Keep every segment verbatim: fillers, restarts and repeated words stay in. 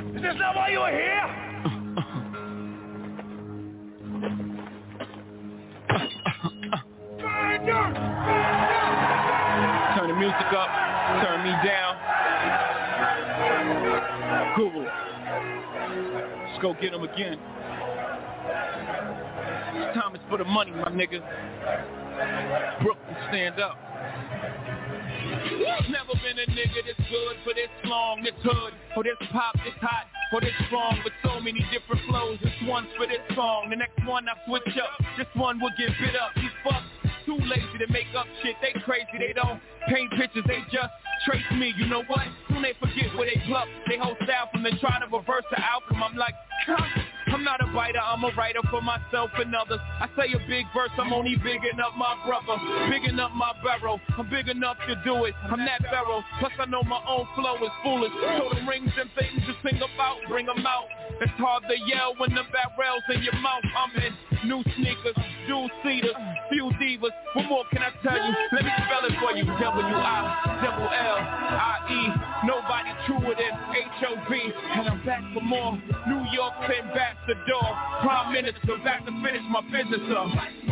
Is this not why you were here? Turn the music up, turn me down. Guru. Let's go get him again. This time is for the money, my nigga. Brooklyn, stand up. Never been a nigga this good for this long, this hood, for this pop, this hot, for this strong, with so many different flows. This one's for this song, the next one I switch up. This one will get bit up. These fucks too lazy to make up shit. They crazy, they don't paint pictures, they just trace me. You know what? Soon they forget where they pluck. They whole style from them trying to reverse the outcome. I'm like, huh? I'm not a biter, I'm a writer for myself and others. I say a big verse, I'm only bigging up my brother, bigging up my barrel. I'm big enough to do it, I'm that barrel. Plus I know my own flow is foolish. So the rings and things you sing about, bring them out. It's hard to yell when the barrel's in your mouth. I'm in new sneakers, dual cedars, few divas. What more can I tell you? Let me spell it for you. W I double L I E. Nobody truer than H O B. And I'm back for more. New York ambassador, prime minister, back to finish my business up.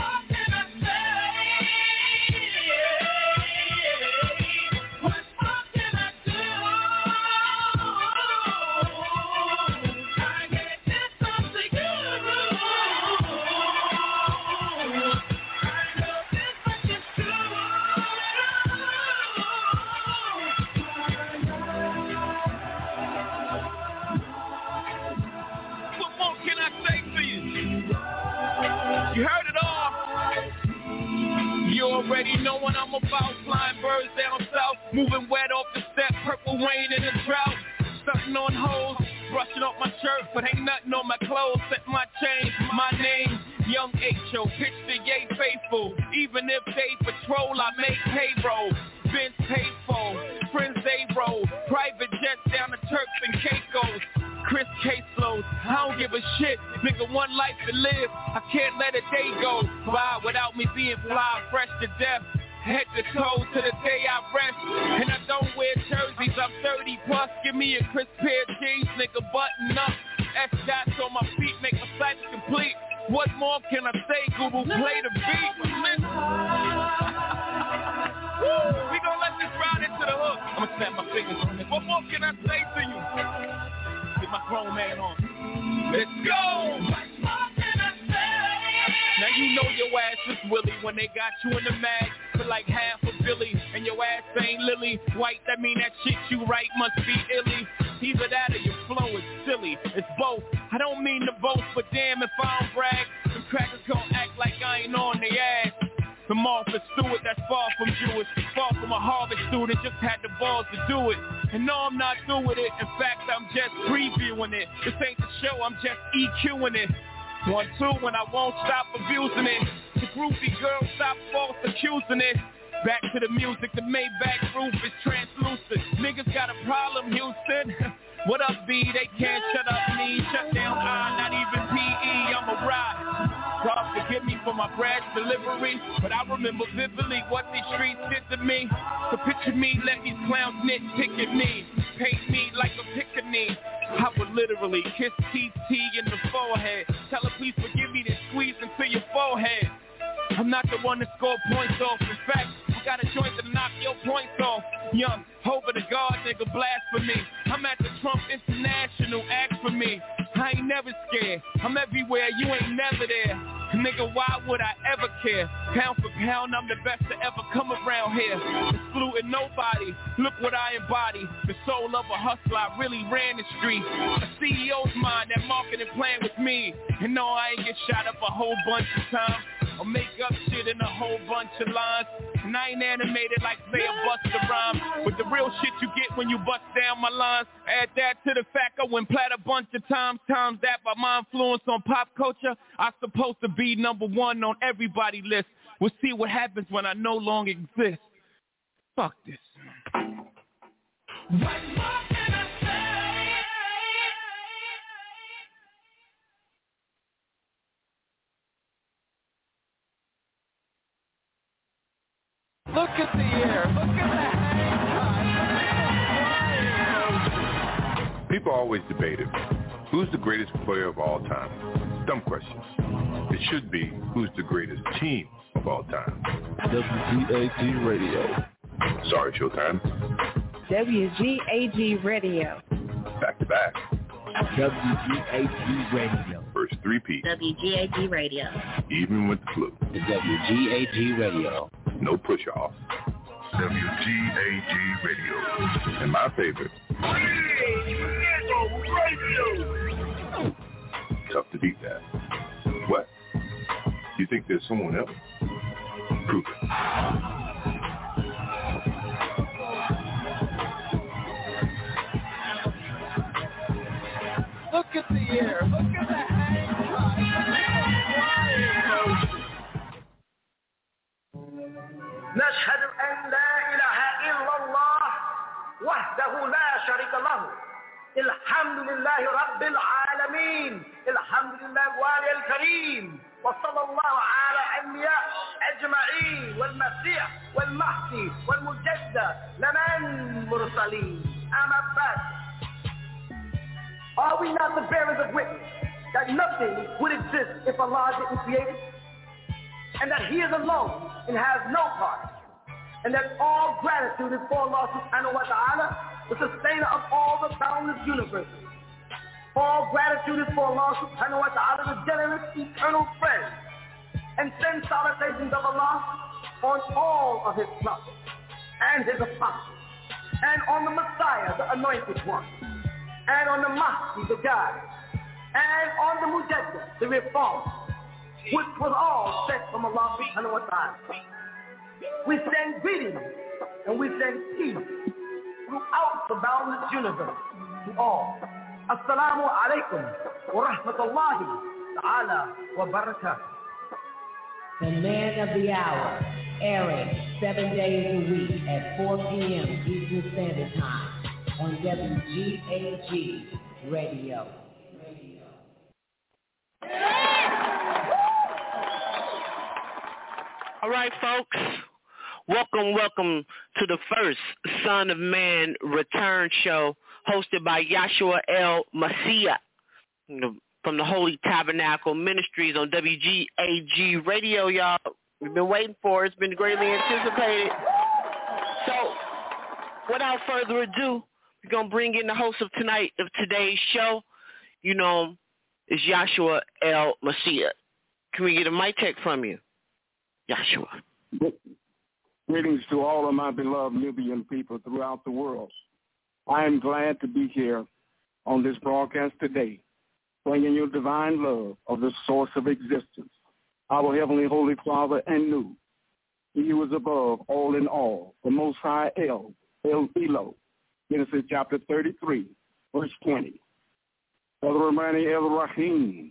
You heard it all. You already know what I'm about. Flying birds down south, moving wet off the step, purple rain in the drought. Something on hoes, brushing off my shirt, but ain't nothing on my clothes. Set my chain, my name, Young H O. Pitch the yay faithful. Even if they patrol, I make payroll. Benz paid for, friends they roll. Private jets down to Turks and Caicos. Chris caseloads, I don't give a shit. Nigga, one life to live, I can't let a day go by without me being fly, fresh to death. Head to toe to the day I rest. And I don't wear jerseys, I'm thirty plus. Give me a crisp pair of jeans, nigga, button up. S-dots on my feet, make my sight complete. What more can I say, Google? Play the beat. Woo, we gon' let this ride into the hook. I'ma snap my fingers on it. What more can I say to you? Get my grown man on. Let's go! Now you know your ass is Willie when they got you in the mag for like half a Billy, and your ass ain't Lily White. That mean that shit you write must be illy. Either that or your flow is silly. It's both. I don't mean to boast, but damn if I don't brag, them crackers gon' act like I ain't on their ass. The Martha Stewart, that's far from Jewish, far from a Harvard student, just had the balls to do it. And no, I'm not through with it. In fact, I'm just previewing it. This ain't the show, I'm just EQing it. One, two, when I won't stop abusing it. The groupie girl, stop false accusing it. Back to the music, the Maybach roof is translucent. Niggas got a problem, Houston. What up, B? They can't shut up me. Shut down I, not even P E, I'm a ride. God forgive me for my brash delivery, but I remember vividly what these streets did to me. So picture me, let these clowns nitpick at me. Paint me like a pickaninny. I would literally kiss T T in the forehead. Tell her please forgive me, then squeeze into your forehead. I'm not the one to score points off. In fact, I got a joint to knock your points off. Young, over the guard, nigga, blasphemy. I'm at the Trump International, ask for me. I ain't never scared. I'm everywhere, you ain't never there. Nigga, why would I ever care? Pound for pound, I'm the best to ever come around here. Excluding nobody, look what I embody. The soul of a hustler, I really ran the street. A C E O's mind, that marketing plan with me. And no, I ain't get shot up a whole bunch of times, or make up shit in a whole bunch of lines. And I ain't animated like say a Busta Rhymes, but the real shit you get when you bust down my lines. Add that to the fact I went plat a bunch of times. Times that by my influence on pop culture, I supposed to be number one on everybody's list. We'll see what happens when I no longer exist. Fuck this. What more can I say? Look at the air. Look at the hang time. People always debate it. Who's the greatest player of all time? Dumb questions. It should be, who's the greatest team of all time? W G A G Radio. Sorry, Showtime. W G A G Radio. Back to back. W G A G Radio. First three-peat. W G A G Radio. Even with the flu. The W G A G Radio. No push-off. W G A G Radio. And my favorite. Radio. Tough to beat that. What? You think there's someone else? Prove it. Look at the air. Look at the hang time. نشهد أن لا إله إلا الله وحده لا شريك له الحمد لله رب العالمين الحمد لله الوالي الكريم وصلى الله على الأنبياء أجمعين والمسيح والمهدي والمجدد لمن مرسلين أما بعد. Are we not the bearers of witness that nothing would exist if Allah didn't create it? And that He is alone and has no part? And that all gratitude is for Allah subhanahu wa ta'ala, the sustainer of all the boundless universes. All gratitude is for Allah subhanahu wa ta'ala, the generous, eternal friend. And send salutations of Allah on all of His prophets and His apostles, and on the Messiah, the anointed one, and on the Mahdi, the guide, and on the Mujaddid, the reformer, which was all sent from Allah subhanahu wa ta'ala. We send greetings and we send peace throughout the boundless universe to all. Assalamu alaikum wa rahmatullahi ta'ala wa barakatuh. The Man of the Hour, airing seven days a week at four p.m. Eastern Standard Time on W G A G Radio. All right, folks. Welcome, welcome to the first Son of Man return show hosted by Yahshua El Messiah from the Holy Tabernacle Ministries on W G A G Radio, y'all. We've been waiting for it. It's been greatly anticipated. So, without further ado, we're going to bring in the host of tonight, of today's show. You know, is Yahshua El Messiah. Can we get a mic check from you, Yahshua? Greetings to all of my beloved Nubian people throughout the world. I am glad to be here on this broadcast today, bringing you divine love of the source of existence, our Heavenly Holy Father and Nu. He was above all in all, the Most High El, El Elo, Genesis chapter thirty-three, verse twenty. El Rahmani El Rahim,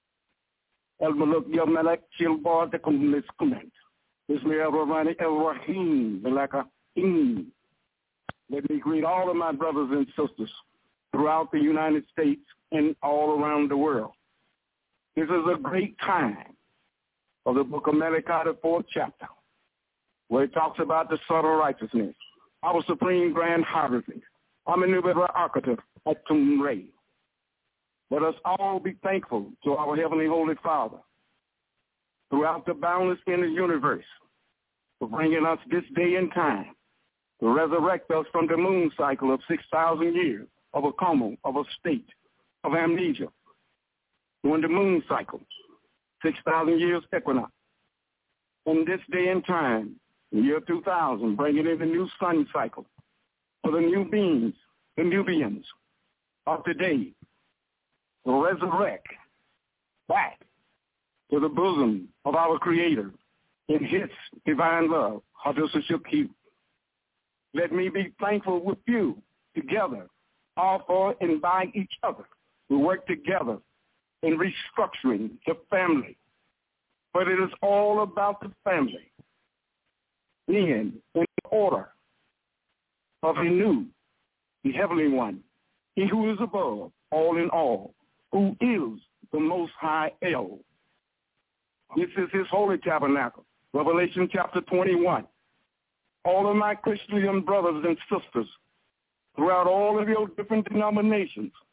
El Maluk Yel Melech Shilbar de Kumlis Kument. Bismillah ar-Rahman ar-Rahim, Malakahim. Let me greet all of my brothers and sisters throughout the United States and all around the world. This is a great time of the book of Malachi, the fourth chapter, where it talks about the son of righteousness, our supreme grand hierophant, Amenubera Architect at Tumray. Let us all be thankful to our Heavenly Holy Father throughout the boundless inner universe for bringing us this day and time to resurrect us from the moon cycle of six thousand years of a coma, of a state of amnesia. During the moon cycle, six thousand years equinox. On this day and time, the year two thousand, bringing in the new sun cycle for the new beings, the Nubians of today, to resurrect back to the bosom of our Creator in His divine love. Let me be thankful with you together, all for and by each other. We work together in restructuring the family. But it is all about the family being in order of a new, the Heavenly One, He who is above, all in all, who is the Most High El. This is His holy tabernacle, Revelation chapter twenty-one. All of my Christian brothers and sisters throughout all of your different denominations,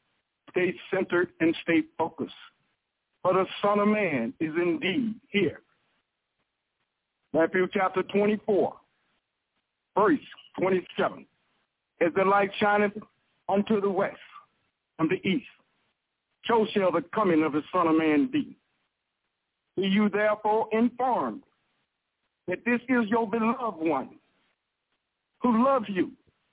stay centered and stay focused. For the Son of Man is indeed here. Matthew chapter twenty-four, verse twenty-seven. As the light shineth unto the west, from the east, so shall the coming of the Son of Man be. Be you therefore informed that this is your beloved one who loves you.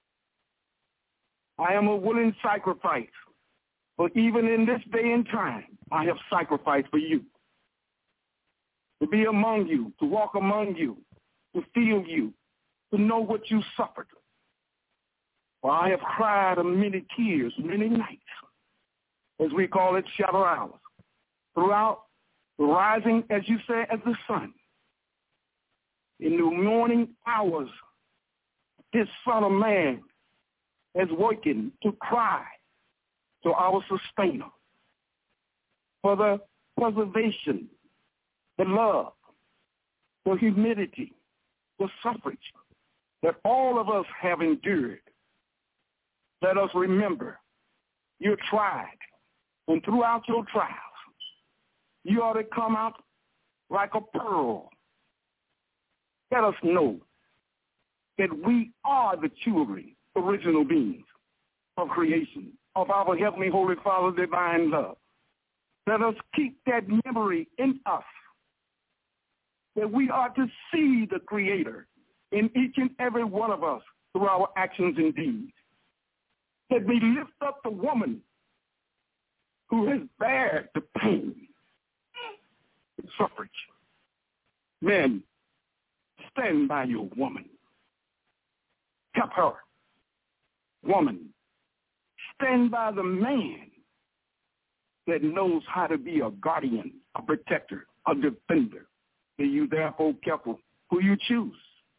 I am a willing sacrifice, but even in this day and time, I have sacrificed for you. To be among you, to walk among you, to feel you, to know what you suffered. For I have cried many tears, many nights, as we call it, shadow hours, throughout the rising, as you say, as the sun. In the morning hours, this Son of Man is working to cry to our sustainer for the preservation, the love, the humility, the suffrage that all of us have endured. Let us remember, you're tried, and throughout your trials, you ought to come out like a pearl. Let us know that we are the children, original beings of creation, of our Heavenly Holy Father, divine love. Let us keep that memory in us, that we are to see the Creator in each and every one of us through our actions and deeds. That we lift up the woman who has bared the pain and suffrage. Men, stand by your woman. Help her. Woman, stand by the man that knows how to be a guardian, a protector, a defender. Be you therefore careful who you choose.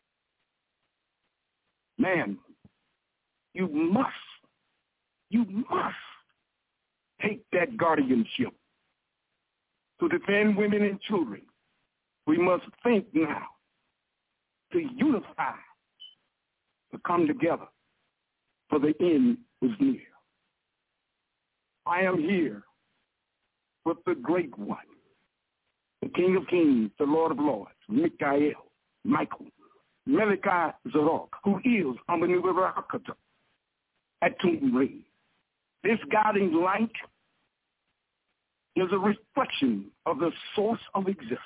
Man, you must, you must take that guardianship to defend women and children. We must think now to unify, to come together, for the end is near. I am here with the great one, the King of Kings, the Lord of Lords, Mikael, Michael, Melchi Zadok, who is Amanubarakata at Tumray. This guiding light is a reflection of the source of existence.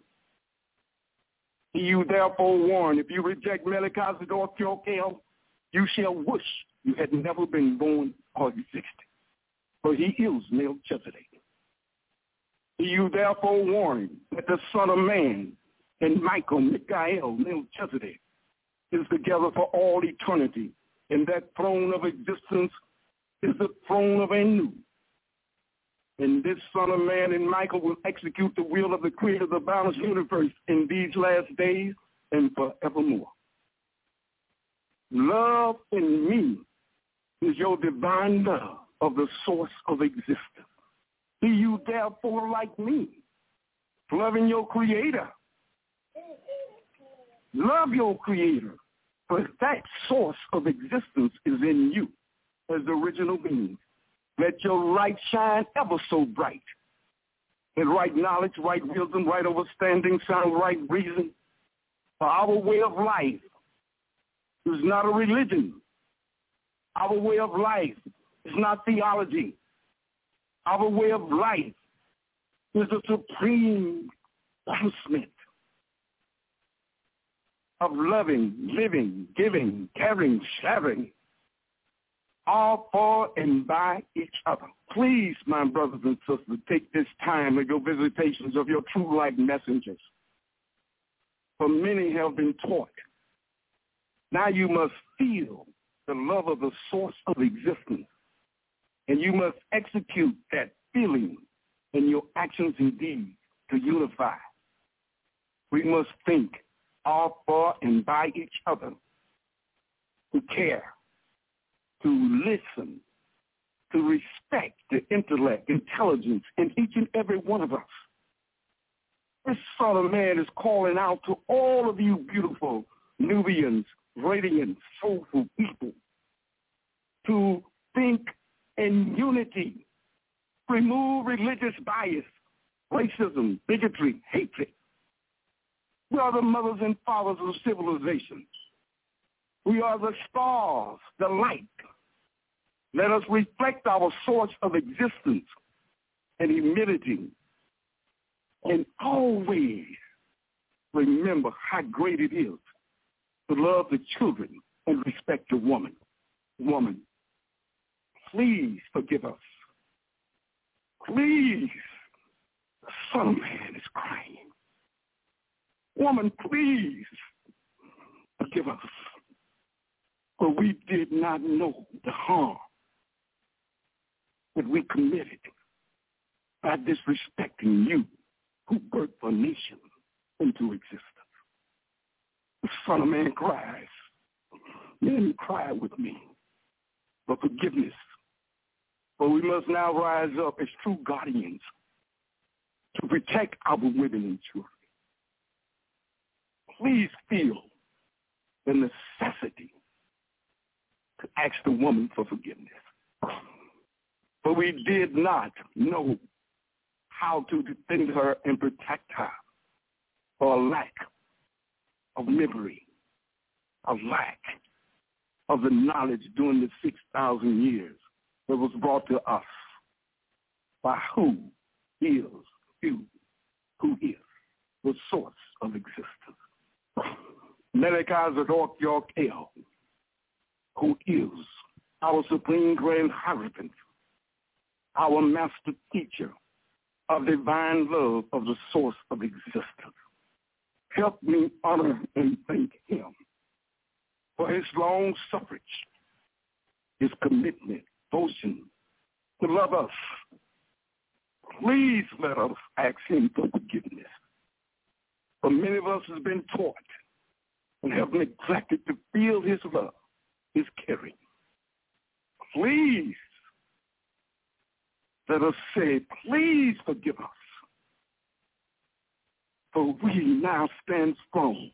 You therefore warn, if you reject Melchi Zadok, Yokel, you shall wish you had never been born or existed. For he is Melchizedek. You therefore warn that the Son of Man and Michael, Mikael, Melchizedek is together for all eternity. And that throne of existence is the throne of Anu. And this Son of Man and Michael will execute the will of the Creator of the boundless universe in these last days and forevermore. Love in me is your divine love of the source of existence. Be you therefore like me, loving your Creator. Love your Creator, for that source of existence is in you as the original being. Let your light shine ever so bright. And right knowledge, right wisdom, right understanding, sound right reason. For our way of life is not a religion. Our way of life is not theology. Our way of life is the supreme announcement of loving, living, giving, caring, sharing, all for and by each other. Please, my brothers and sisters, take this time with your visitations of your true light messengers. For many have been taught. Now you must feel the love of the source of existence. And you must execute that feeling in your actions and deeds to unify. We must think all for and by each other, to care, to listen, to respect the intellect, intelligence in each and every one of us. This Son of Man is calling out to all of you beautiful Nubians, radiant, soulful people to think in unity remove religious bias, racism, bigotry, hatred. We are the mothers and fathers of civilization. We are the stars, the light. Let us reflect our source of existence and humility, and always remember how great it is to love the children and respect the woman. Woman, please forgive us. Please, the Son of Man is crying. Woman, please forgive us, for we did not know the harm that we committed by disrespecting you who birthed a nation into existence. The Son of Man cries. Men cry with me for forgiveness. For we must now rise up as true guardians to protect our women and children. Please feel the necessity to ask the woman for forgiveness. For we did not know how to defend her and protect her for a lack of memory, a lack of the knowledge during the six thousand years that was brought to us by who is you, who is the source of existence. Melechizedek Zadok York El, who is our supreme grand hierophant, our master teacher of divine love of the source of existence. Help me honor and thank him for his long suffrage, his commitment, devotion to love us. Please let us ask him for forgiveness. For many of us has been taught and have neglected to feel his love, his caring. Please let us say, please forgive us. For we now stand strong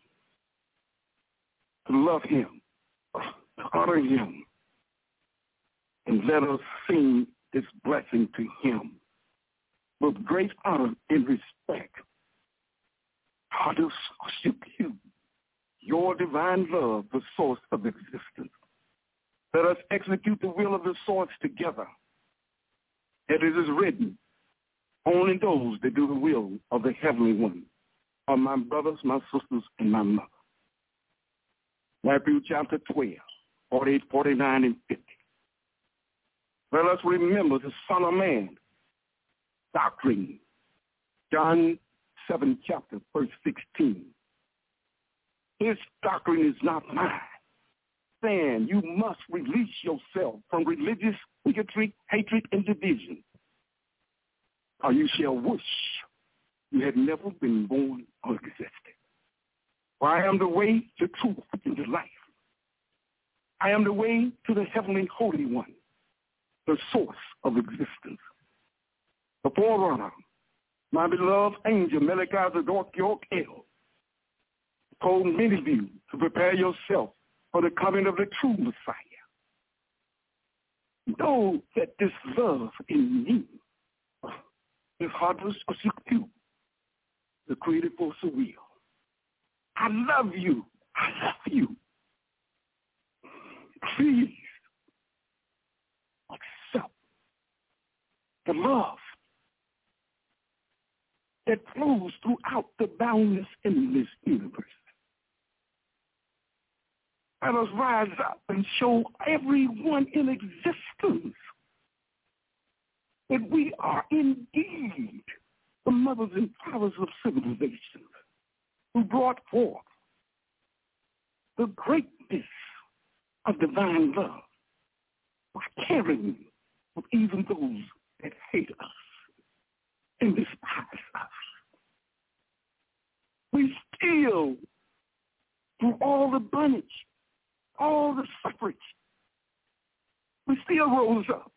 to love him, to honor him, and let us sing this blessing to him with great honor and respect. How to worship you, your divine love, the source of existence. Let us execute the will of the source together. As it is written, only those that do the will of the Heavenly One are my brothers, my sisters, and my mother. Matthew chapter twelve, forty-eight, forty-nine, and fifty. Let us remember the Son of Man doctrine. John seventh chapter, verse sixteen. His doctrine is not mine. Saying you must release yourself from religious bigotry, hatred, and division, or you shall wish you had never been born or existed. For I am the way, the truth, and the life. I am the way to the heavenly Holy One, the source of existence. The forerunner, my beloved angel, Melechizedek Zadok York El, told many of you to prepare yourself for the coming of the true Messiah. Know that this love in me is hard to you, the creative force of will. I love you. I love you. Please accept the love that flows throughout the boundless, endless universe. Let us rise up and show everyone in existence that we are indeed the mothers and fathers of civilization who brought forth the greatness of divine love by caring for even those that hate us and despise us. We still, through all the bondage, all the suffrage, we still rose up.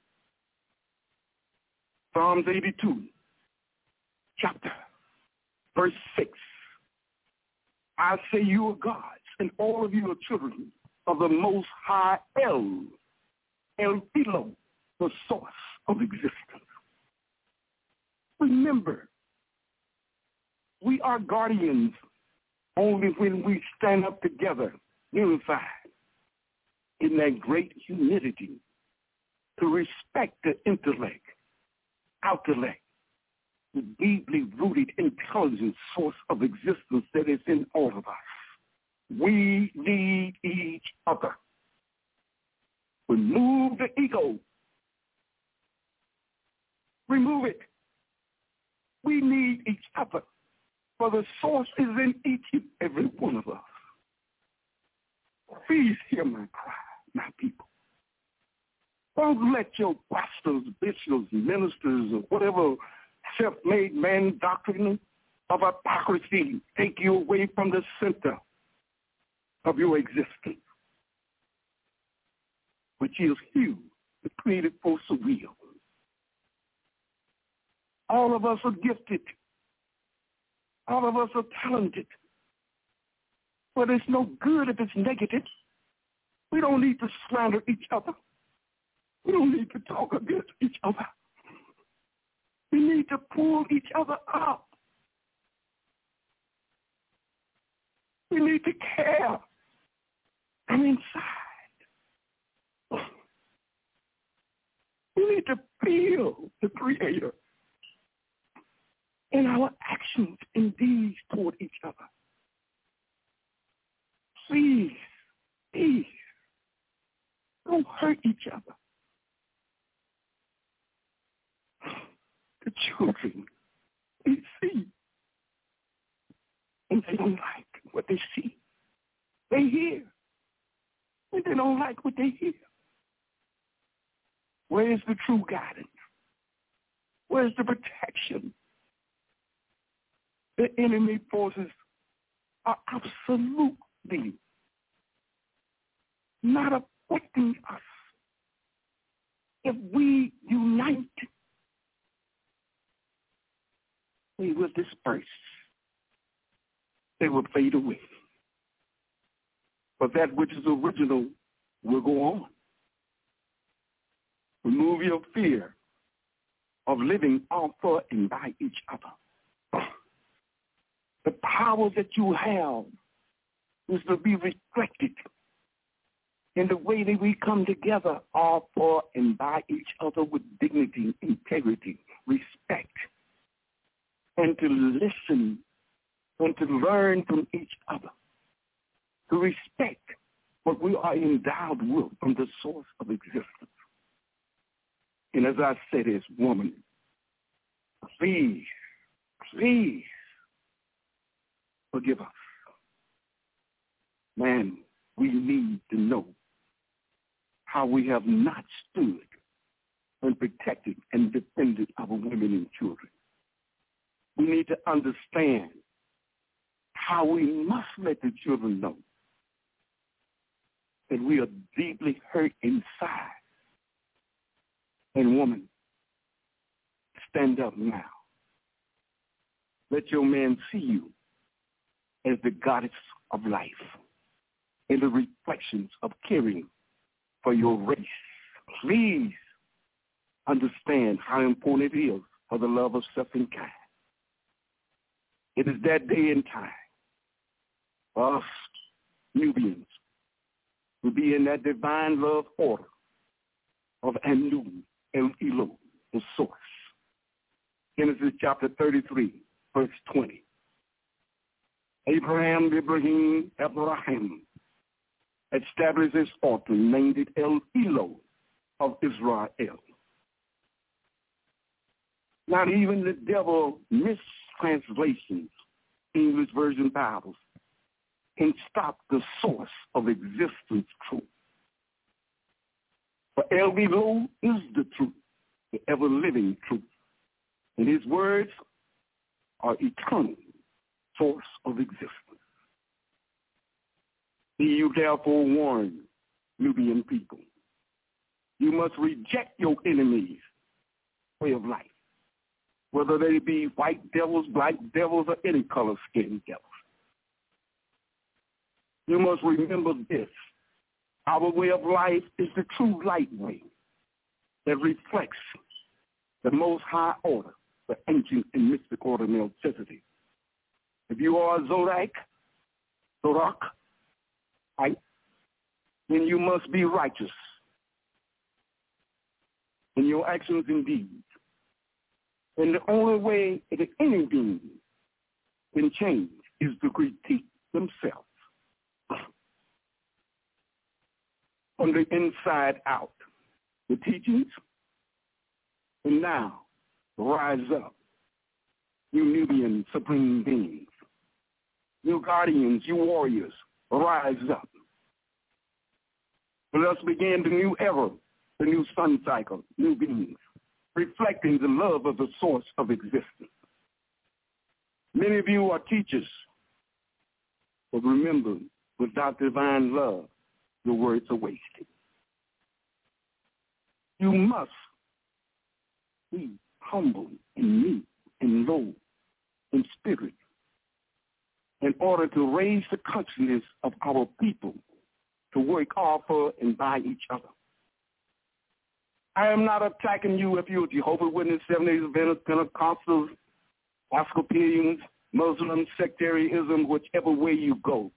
Psalms eighty-two, chapter, verse six. I say you are gods, and all of you are children of the Most High El, El Philo, the source of existence. Remember, we are guardians only when we stand up together, unified, in that great humility to respect the intellect, intellect, the deeply rooted intelligent source of existence that is in all of us. We need each other. Remove the ego. Remove it. We need each other, for the source is in each and every one of us. Please hear my cry, my people. Don't let your pastors, bishops, ministers, or whatever self-made man doctrine of hypocrisy take you away from the center of your existence, which is you, the creative force of will. All of us are gifted. All of us are talented. But it's no good if it's negative. We don't need to slander each other. We don't need to talk against each other. We need to pull each other up. We need to care from inside. We need to feel the Creator in our actions and deeds toward each other. Please, please, don't hurt each other. The children, they see, and they don't like what they see. They hear, and they don't like what they hear. Where is the true guidance? Where's the protection? The enemy forces are absolutely not affecting us. If we unite, they will disperse. They will fade away. But that which is original will go on. Remove your fear of living off for and by each other. The power that you have is to be reflected in the way that we come together all for and by each other with dignity, integrity, respect, and to listen and to learn from each other, to respect what we are endowed with from the source of existence. And as I said, as woman, please, please forgive us. Man, we need to know how we have not stood and protected and defended our women and children. We need to understand how we must let the children know that we are deeply hurt inside. And woman, stand up now. Let your man see you as the goddess of life and the reflections of caring for your race. Please understand how important it is for the love of self and kind. It is that day and time for us Nubians to be in that divine love order of Anu El Elo, the source. Genesis chapter thirty-three, verse twenty. Abraham, Ibrahim, Abraham established this altar, named it El Elo of Israel. Not even the devil mistranslations, English Version Bibles, can stop the source of existence truth. For El Elo is the truth, the ever-living truth. And his words are eternal source of existence. Be you therefore warned, Nubian people. You must reject your enemies' way of life, whether they be white devils, black devils, or any color-skinned devils. You must remember this. Our way of life is the true light way that reflects the most high order the ancient and mystic order of Melchizedek. If you are a Zodiac, Zorak, right, then you must be righteous in your actions and deeds. And the only way that any being can change is to critique themselves from the inside out. The teachings, and now rise up, you Nubian supreme beings, you guardians, you warriors, rise up. Let us begin the new era, the new sun cycle, new beings, reflecting the love of the source of existence. Many of you are teachers, but remember, without divine love, your words are wasted. You must be humble and meek and low in spirit in order to raise the consciousness of our people to work hard for and by each other. I am not attacking you if you're Jehovah's Witness, Seventh-day Adventists, Pentecostals, Episcopalians, Muslim, sectarianism, whichever way you go.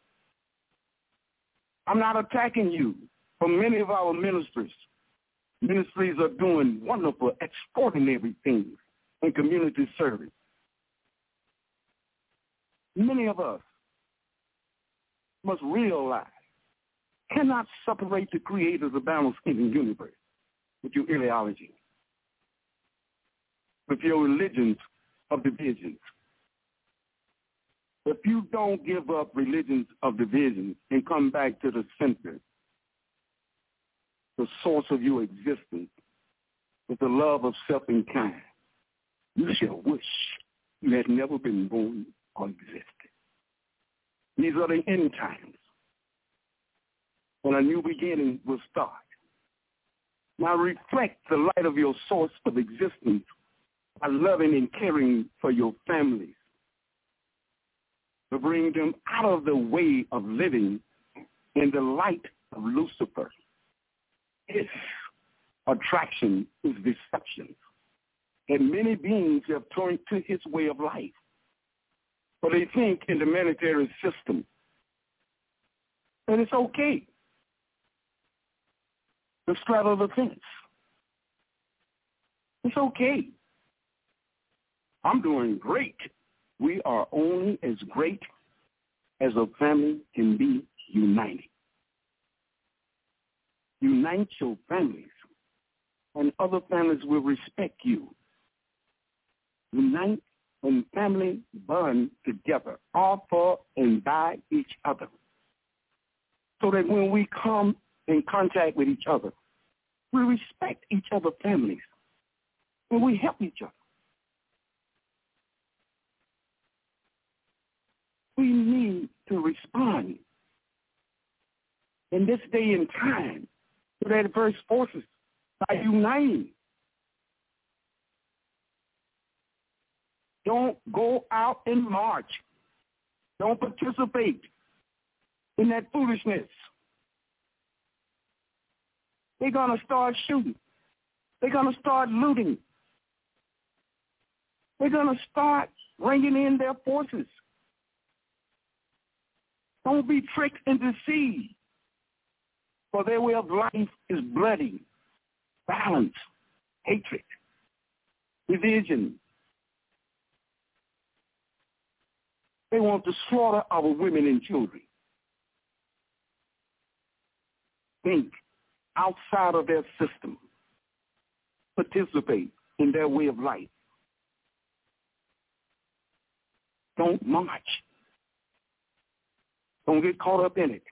I'm not attacking you. For many of our ministers, ministries are doing wonderful, extraordinary things in community service. Many of us must realize, cannot separate the creator of the balance in the universe with your ideology, with your religions of divisions. If you don't give up religions of division and come back to the center, the source of your existence, with the love of self and kind, you shall wish you had never been born or existed. These are the end times, when a new beginning will start. Now reflect the light of your source of existence by loving and caring for your families, to bring them out of the way of living in the light of Lucifer. Its attraction is deception. And many beings have turned to his way of life. But they think in the monetary system that it's okay to straddle the fence. It's okay. I'm doing great. We are only as great as a family can be united. Unite your families, and other families will respect you. Unite and family bond together, all for and by each other, so that when we come in contact with each other, we respect each other's families, and we help each other. We need to respond in this day and time to the adverse forces by uniting. Don't go out and march. Don't participate in that foolishness. They're going to start shooting. They're going to start looting. They're going to start bringing in their forces. Don't be tricked and deceived, for their way of life is bloody, violence, hatred, division. They want to slaughter our women and children. Think outside of their system. Participate in their way of life. Don't march. Don't get caught up in it.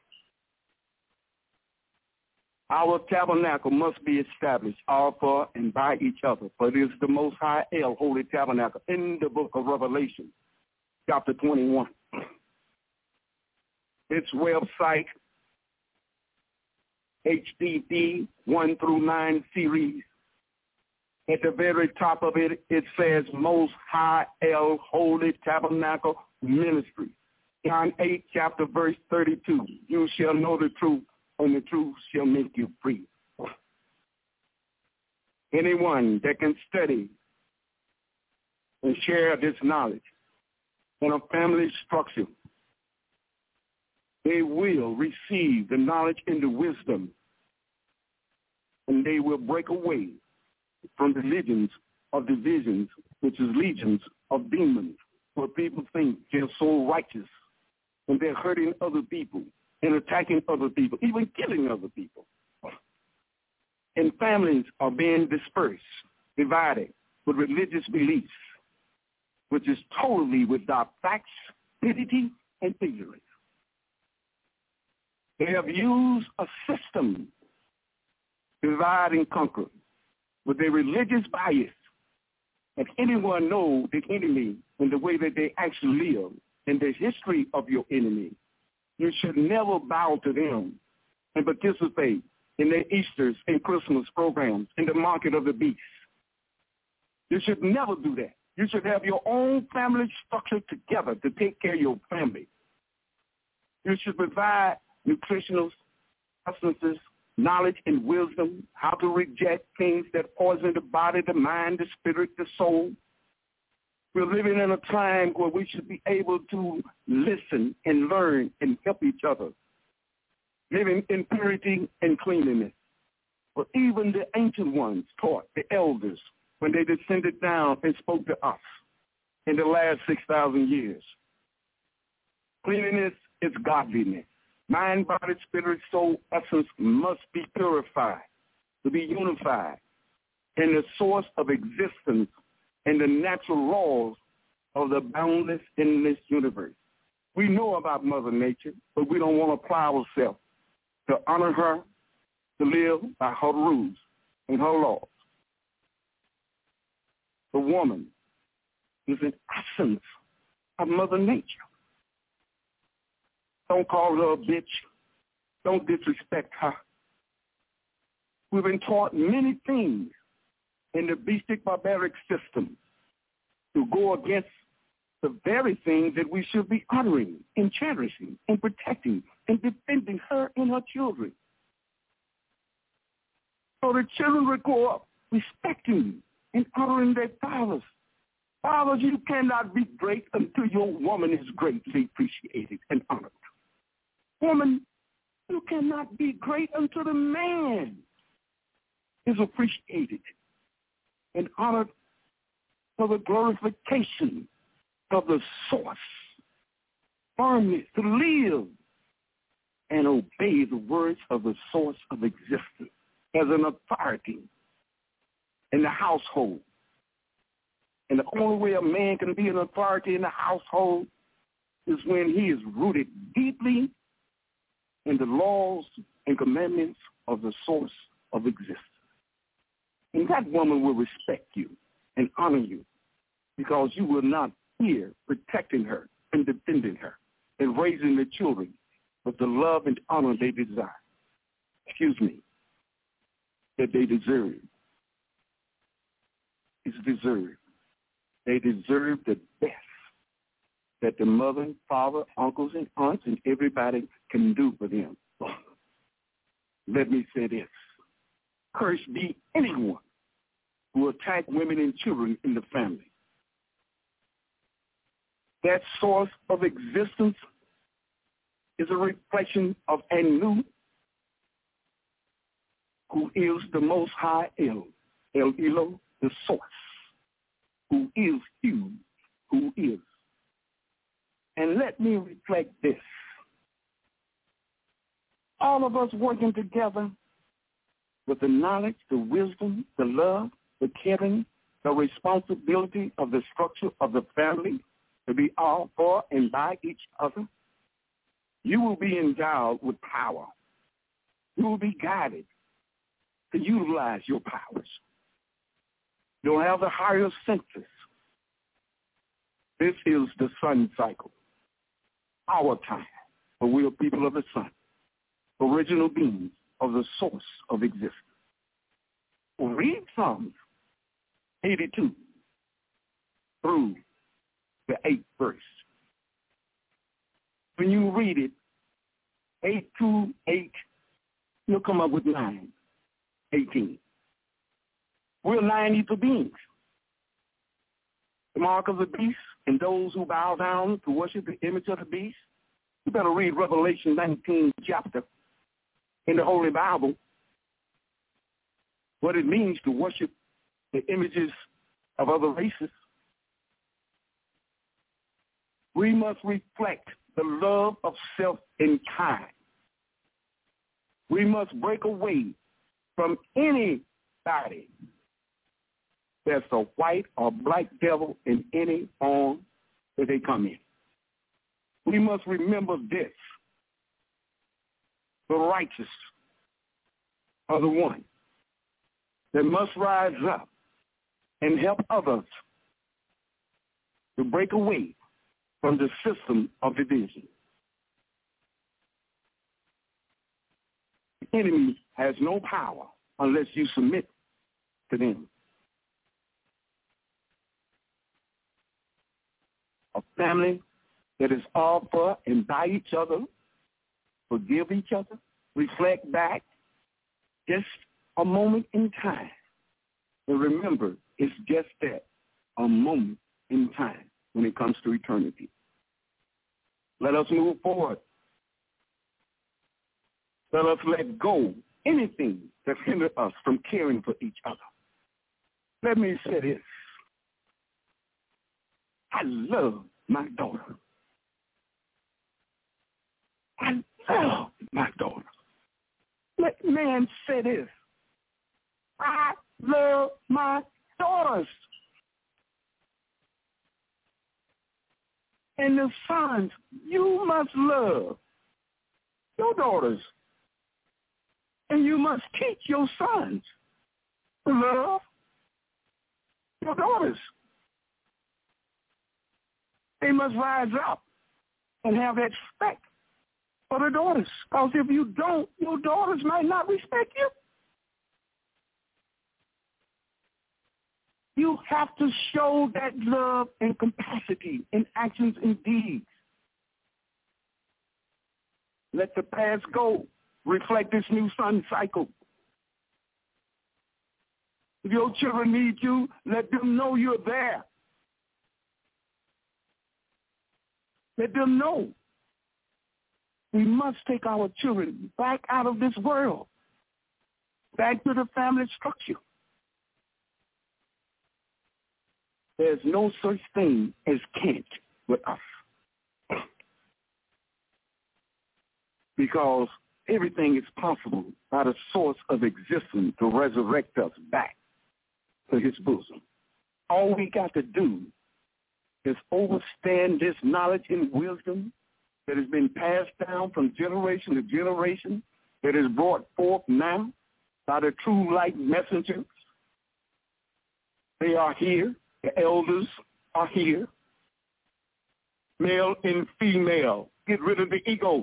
Our tabernacle must be established all for and by each other, for it is the Most High El Holy Tabernacle in the book of Revelation, chapter twenty-one. Its website, H D D one through nine series. At the very top of it, it says Most High El Holy Tabernacle Ministry. John eight, chapter verse thirty-two. You shall know the truth, and the truth shall make you free. Anyone that can study and share this knowledge in a family structure, they will receive the knowledge and the wisdom, and they will break away from the legions of divisions, which is legions of demons, where people think they're so righteous and they're hurting other people and attacking other people, even killing other people. And families are being dispersed, divided with religious beliefs, which is totally without facts, piety, and ignorance. They have used a system to divide and conquer with a religious bias. If anyone knows the enemy and the way that they actually live and the history of your enemy, you should never bow to them and participate in their Easter's and Christmas programs in the market of the beast. You should never do that. You should have your own family structure together to take care of your family. You should provide nutritional substances, knowledge and wisdom, how to reject things that poison the body, the mind, the spirit, the soul. We're living in a time where we should be able to listen and learn and help each other, living in purity and cleanliness. But even the ancient ones taught, the elders, when they descended down and spoke to us in the last six thousand years. Cleanliness is godliness. Mind, body, spirit, soul, essence must be purified, to be unified in the source of existence and the natural laws of the boundless, endless universe. We know about Mother Nature, but we don't want to apply ourselves to honor her, to live by her rules and her laws. The woman is an essence of Mother Nature. Don't call her a bitch. Don't disrespect her. We've been taught many things in the beastic barbaric system to go against the very things that we should be honoring and cherishing and protecting and defending her and her children. So the children will grow up respecting and honoring their fathers. Fathers, you cannot be great until your woman is greatly appreciated and honored. Woman, you cannot be great until the man is appreciated and honored for the glorification of the source. Firmly to live and obey the words of the source of existence as an authority in the household. And the only way a man can be an authority in the household is when he is rooted deeply in the laws and commandments of the source of existence. And that woman will respect you and honor you because you will not fear protecting her and defending her and raising the children with the love and honor they desire. Excuse me, that they deserve. It's deserved. They deserve the best that the mother, father, uncles, and aunts, and everybody can do for them. Let me say this. Cursed be anyone who attack women and children in the family. That source of existence is a reflection of Anu, who is the Most High El, El Elo, the source, who is you, who is. And let me reflect this. All of us working together with the knowledge, the wisdom, the love, the caring, the responsibility of the structure of the family to be all for and by each other, you will be endowed with power. You will be guided to utilize your powers. You'll have the higher senses. This is the sun cycle, our time, for we are people of the sun, original beings of the source of existence. Read Psalms eighty-two through the eighth verse. When you read it, eight to eight, you'll come up with nine, eighteen. We're nine ether beings. the mark of the beast and those who bow down to worship the image of the beast. You better read Revelation nineteen chapter in the Holy Bible, what it means to worship the images of other races. We must reflect the love of self in kind. We must break away from anybody that's a white or black devil in any form that they come in. We must remember this. The righteous are the one that must rise up and help others to break away from the system of division. The enemy has no power unless you submit to them. A family that is all for and by each other, forgive each other, reflect back, just a moment in time. And remember, it's just that, a moment in time when it comes to eternity. Let us move forward. Let us let go anything that hinders us from caring for each other. Let me say this. I love my daughter. I love my daughter. Let man say this. I love my daughters. And the sons, you must love your daughters. And you must teach your sons to love your daughters. They must rise up and have that respect for the daughters. Because if you don't, your daughters might not respect you. You have to show that love and capacity in actions and deeds. Let the past go. Reflect this new sun cycle. If your children need you, let them know you're there. Let them know. We must take our children back out of this world, back to the family structure. There's no such thing as can't with us. Because everything is possible by the source of existence to resurrect us back to his bosom. All we got to do is overstand this knowledge and wisdom that has been passed down from generation to generation, that is brought forth now by the true light messengers. They are here. The elders are here. Male and female. Get rid of the ego.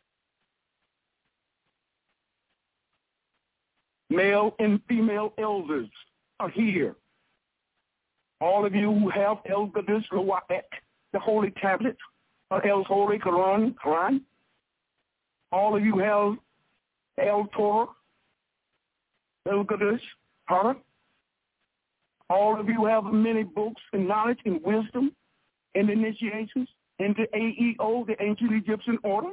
Male and female elders are here. All of you who have El Qudus Rawa'et, the holy tablet, or El's holy Quran, Quran. All of you have El Torah, El Qudus, Torah. All of you have many books and knowledge and wisdom and initiations into A E O, the ancient Egyptian order.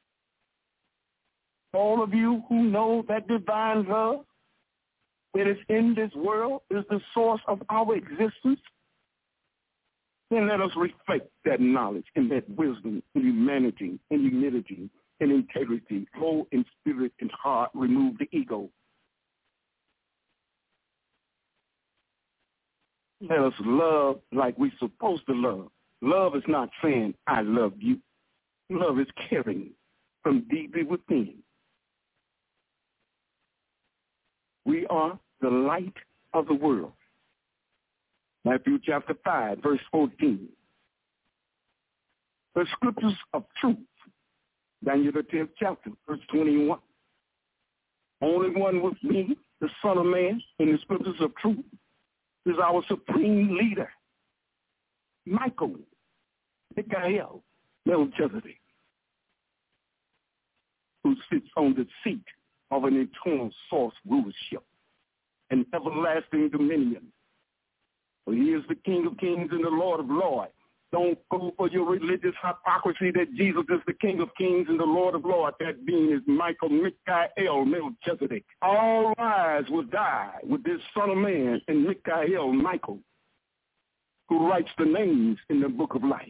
All of you who know that divine love that is in this world is the source of our existence, then let us reflect that knowledge and that wisdom in humanity and humility and integrity, flow in spirit and heart, remove the ego. Let us love like we're supposed to love. Love is not saying, I love you. Love is caring from deeply within. We are the light of the world. Matthew chapter five, verse fourteen. The scriptures of truth. Daniel the tenth chapter, verse twenty-one. Only one with me, the Son of Man, in the scriptures of truth, is our supreme leader, Michael, Michael, Melchizedek, who sits on the seat of an eternal source rulership and everlasting dominion. For he is the King of kings and the Lord of lords. Don't go for your religious hypocrisy that Jesus is the King of kings and the Lord of lords. That being is Michael, Michael, Melchizedek. All lives will die with this Son of Man and Michael, Michael, who writes the names in the book of life.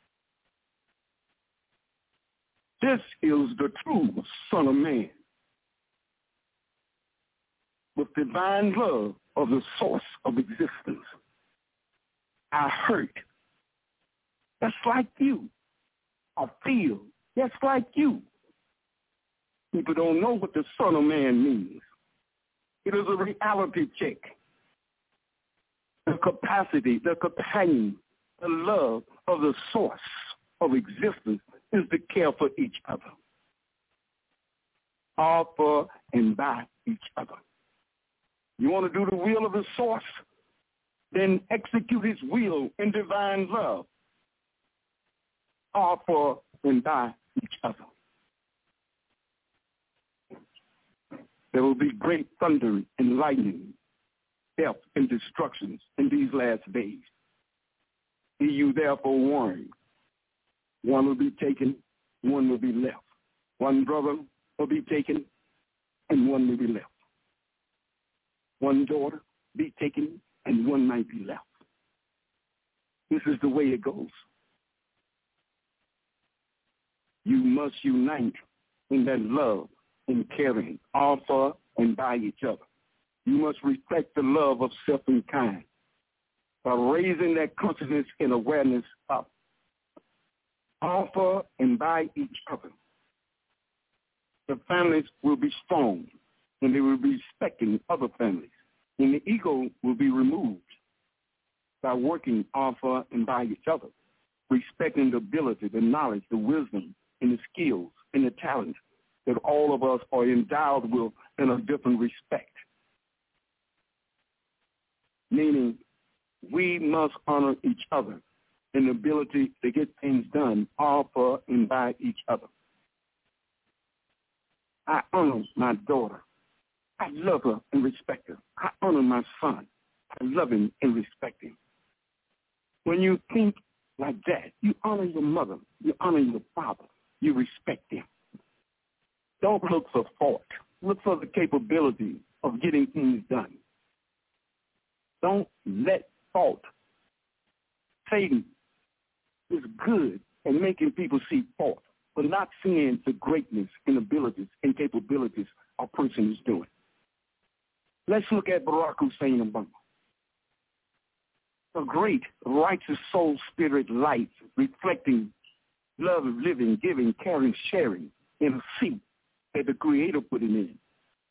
This is the true Son of Man, with divine love of the source of existence. I hurt just like you. I feel just like you. People don't know what the Son of Man means. It is a reality check. The capacity, the companion, the love of the source of existence is to care for each other, all for and by each other. You want to do the will of the source? Then execute his will in divine love, all for and by each other. There will be great thunder and lightning, death and destructions in these last days. Be you therefore warned. One will be taken, one will be left. One brother will be taken, and one will be left. One daughter be taken, and one might be left. This is the way it goes. You must unite in that love and caring, all for and by each other. You must respect the love of self and kind by raising that consciousness and awareness up, all for and by each other. The families will be strong, and they will be respecting other families, and the ego will be removed by working all for and by each other, respecting the ability, the knowledge, the wisdom, and the skills and the talents that all of us are endowed with in a different respect. Meaning, we must honor each other and the ability to get things done all for and by each other. I honor my daughter. I love her and respect her. I honor my son. I love him and respect him. When you think like that, you honor your mother. You honor your father. You respect them. Don't look for fault. Look for the capability of getting things done. Don't let fault. Satan is good at making people see fault, but not seeing the greatness and abilities and capabilities a person is doing. Let's look at Barack Hussein Obama. A great, righteous soul spirit light reflecting love of living, giving, caring, sharing in a seat that the Creator put him in.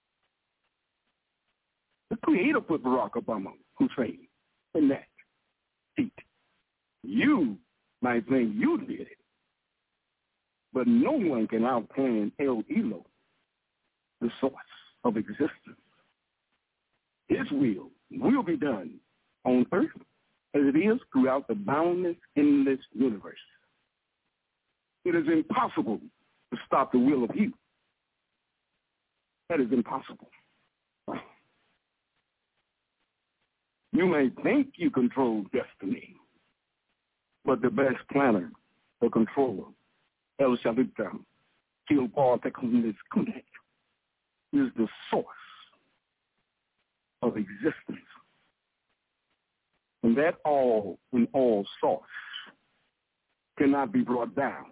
The Creator put Barack Obama Hussein in that seat. You might think you did it, but no one can outplan El Elo, the source of existence. His will will be done on earth as it is throughout the boundless, endless universe. It is impossible to stop the will of you. That is impossible. You may think you control destiny, but the best planner, the controller, El Shalita, Kilpar Tekunis Kunek, is the source of existence. And that all in all source cannot be brought down.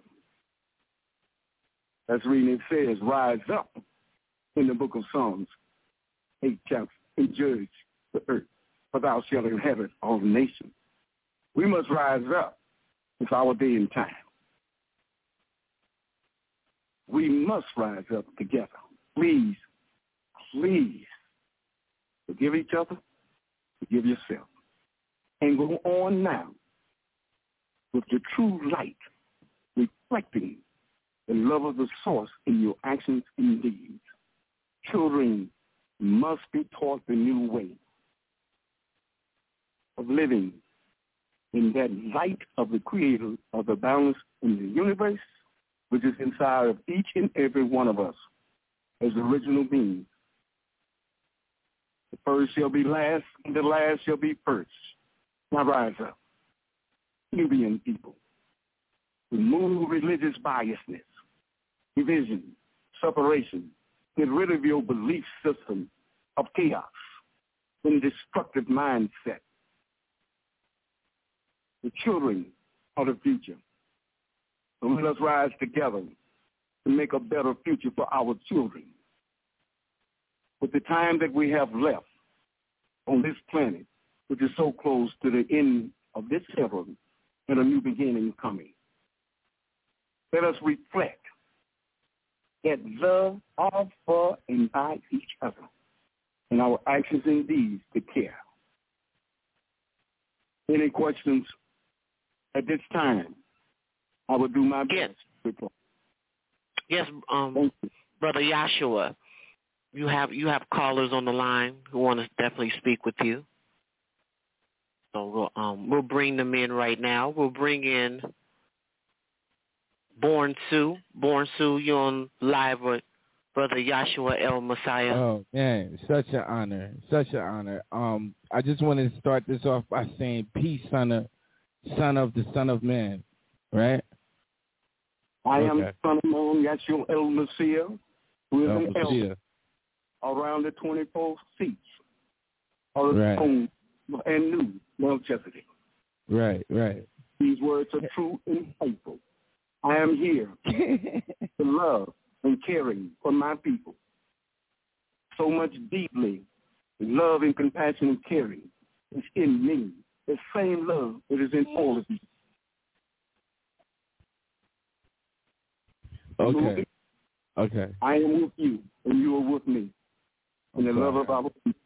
That's reading it says, rise up in the book of Psalms, eight chapter, and judge the earth, for thou shalt inherit all the nations. We must rise up. It's our day and time. We must rise up together. Please, please, forgive each other, forgive yourself. And go on now with the true light, reflecting the love of the source in your actions and deeds. Children must be taught the new way of living in that light of the Creator of the balance in the universe, which is inside of each and every one of us as original beings. The first shall be last, and the last shall be first. Now rise up, Nubian people. Remove religious biasness, division, separation. Get rid of your belief system of chaos and destructive mindset. The children are the future. So let us rise together to make a better future for our children. With the time that we have left on this planet, which is so close to the end of this era and a new beginning coming, let us reflect that love of, for, and by each other, and our actions and deeds to care. Any questions at this time? I will do my best. Yes, yes um, Brother Yahshua, you have you have callers on the line who want to definitely speak with you. So we'll um we'll bring them in right now. We'll bring in Born Sue. Born Sue, you're on live with Brother Yahshua El Messiah. Oh man, such an honor, such an honor. Um, I just wanted to start this off by saying, peace, son of, son of the Son of Man, right? I okay. am the Son of Man, Yahshua El Messiah, who is El an elder around the twenty-four seats of the right. throne and new Melchizedek. Right, right. These words are true and faithful. I am here to love and caring for my people. So much deeply, love and compassion and caring is in me. The same love that is in all of you. Okay. Okay. I am with you, and you are with me. In the love of our people.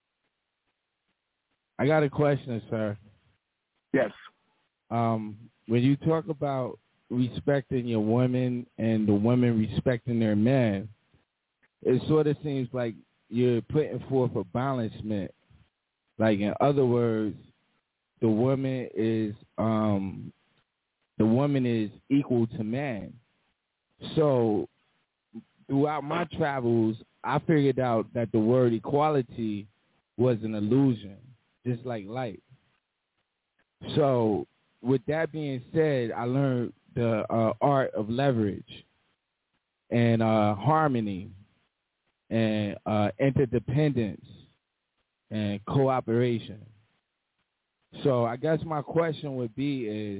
I got a question, sir. Yes. Um, when you talk about respecting your women and the women respecting their men, it sort of seems like you're putting forth a balancement. Like, in other words, the woman is um, the woman is equal to man. So throughout my travels, I figured out that the word equality was an illusion, just like light. So with that being said, I learned the uh, art of leverage and uh, harmony and uh, interdependence and cooperation. So I guess my question would be is,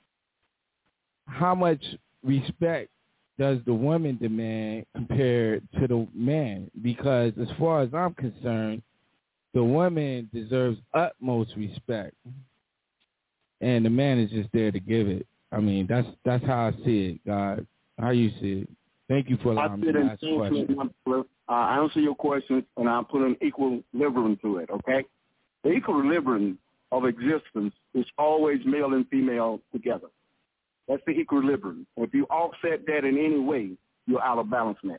how much respect does the woman demand compared to the man? Because as far as I'm concerned, the woman deserves utmost respect, and the man is just there to give it. I mean, that's that's how I see it, God. How you see it? Thank you for allowing me to ask a question. I answer your question, and I'll put an equilibrium to it, okay? The equilibrium of existence is always male and female together. That's the equilibrium. If you offset that in any way, you're out of balance net.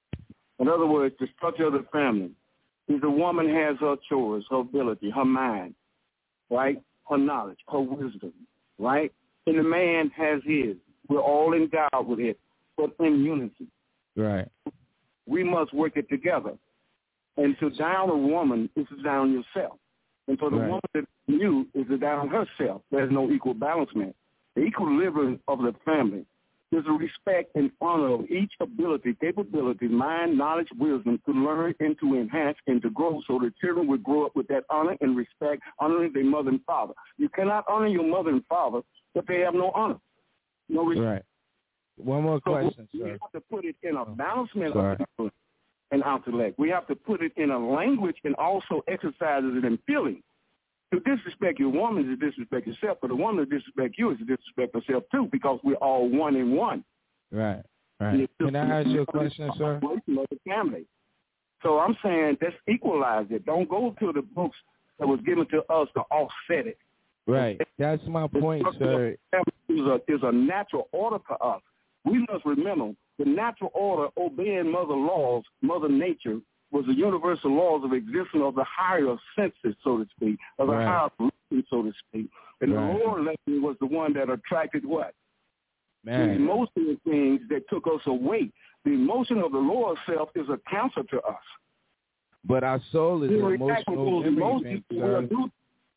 In other words, the structure of the family is the woman has her chores, her ability, her mind, right? Her knowledge, her wisdom, right? And the man has his. We're all endowed with it, but in unity. Right. We must work it together. And to down a woman is to down yourself. And for the right. woman that you is to down herself. There's no equal balancement. The equilibrium of the family is the respect and honor of each ability, capability, mind, knowledge, wisdom to learn and to enhance and to grow so the children will grow up with that honor and respect, honoring their mother and father. You cannot honor your mother and father if they have no honor. No respect. Right. One more so question, we sir. We have to put it in a balancement Sorry. of and intellect. We have to put it in a language and also exercises it in feeling. To disrespect your woman is to disrespect yourself, but the woman to disrespect you is to disrespect herself too, because we're all one in one. Right, right. Can I ask you a question, sir? Family. So I'm saying let's equalize it. Don't go to the books that was given to us to offset it. Right. That's my point, sir. Is a, is a natural order to us. We must remember the natural order, obeying mother laws, mother nature, was the universal laws of existence of the higher senses, so to speak, of the right. higher lesson, so to speak. And right. the lower lesson was the one that attracted what? Man. The emotional things that took us away. The emotion of the lower self is a cancer to us. But our soul is an emotional memory bank, sir.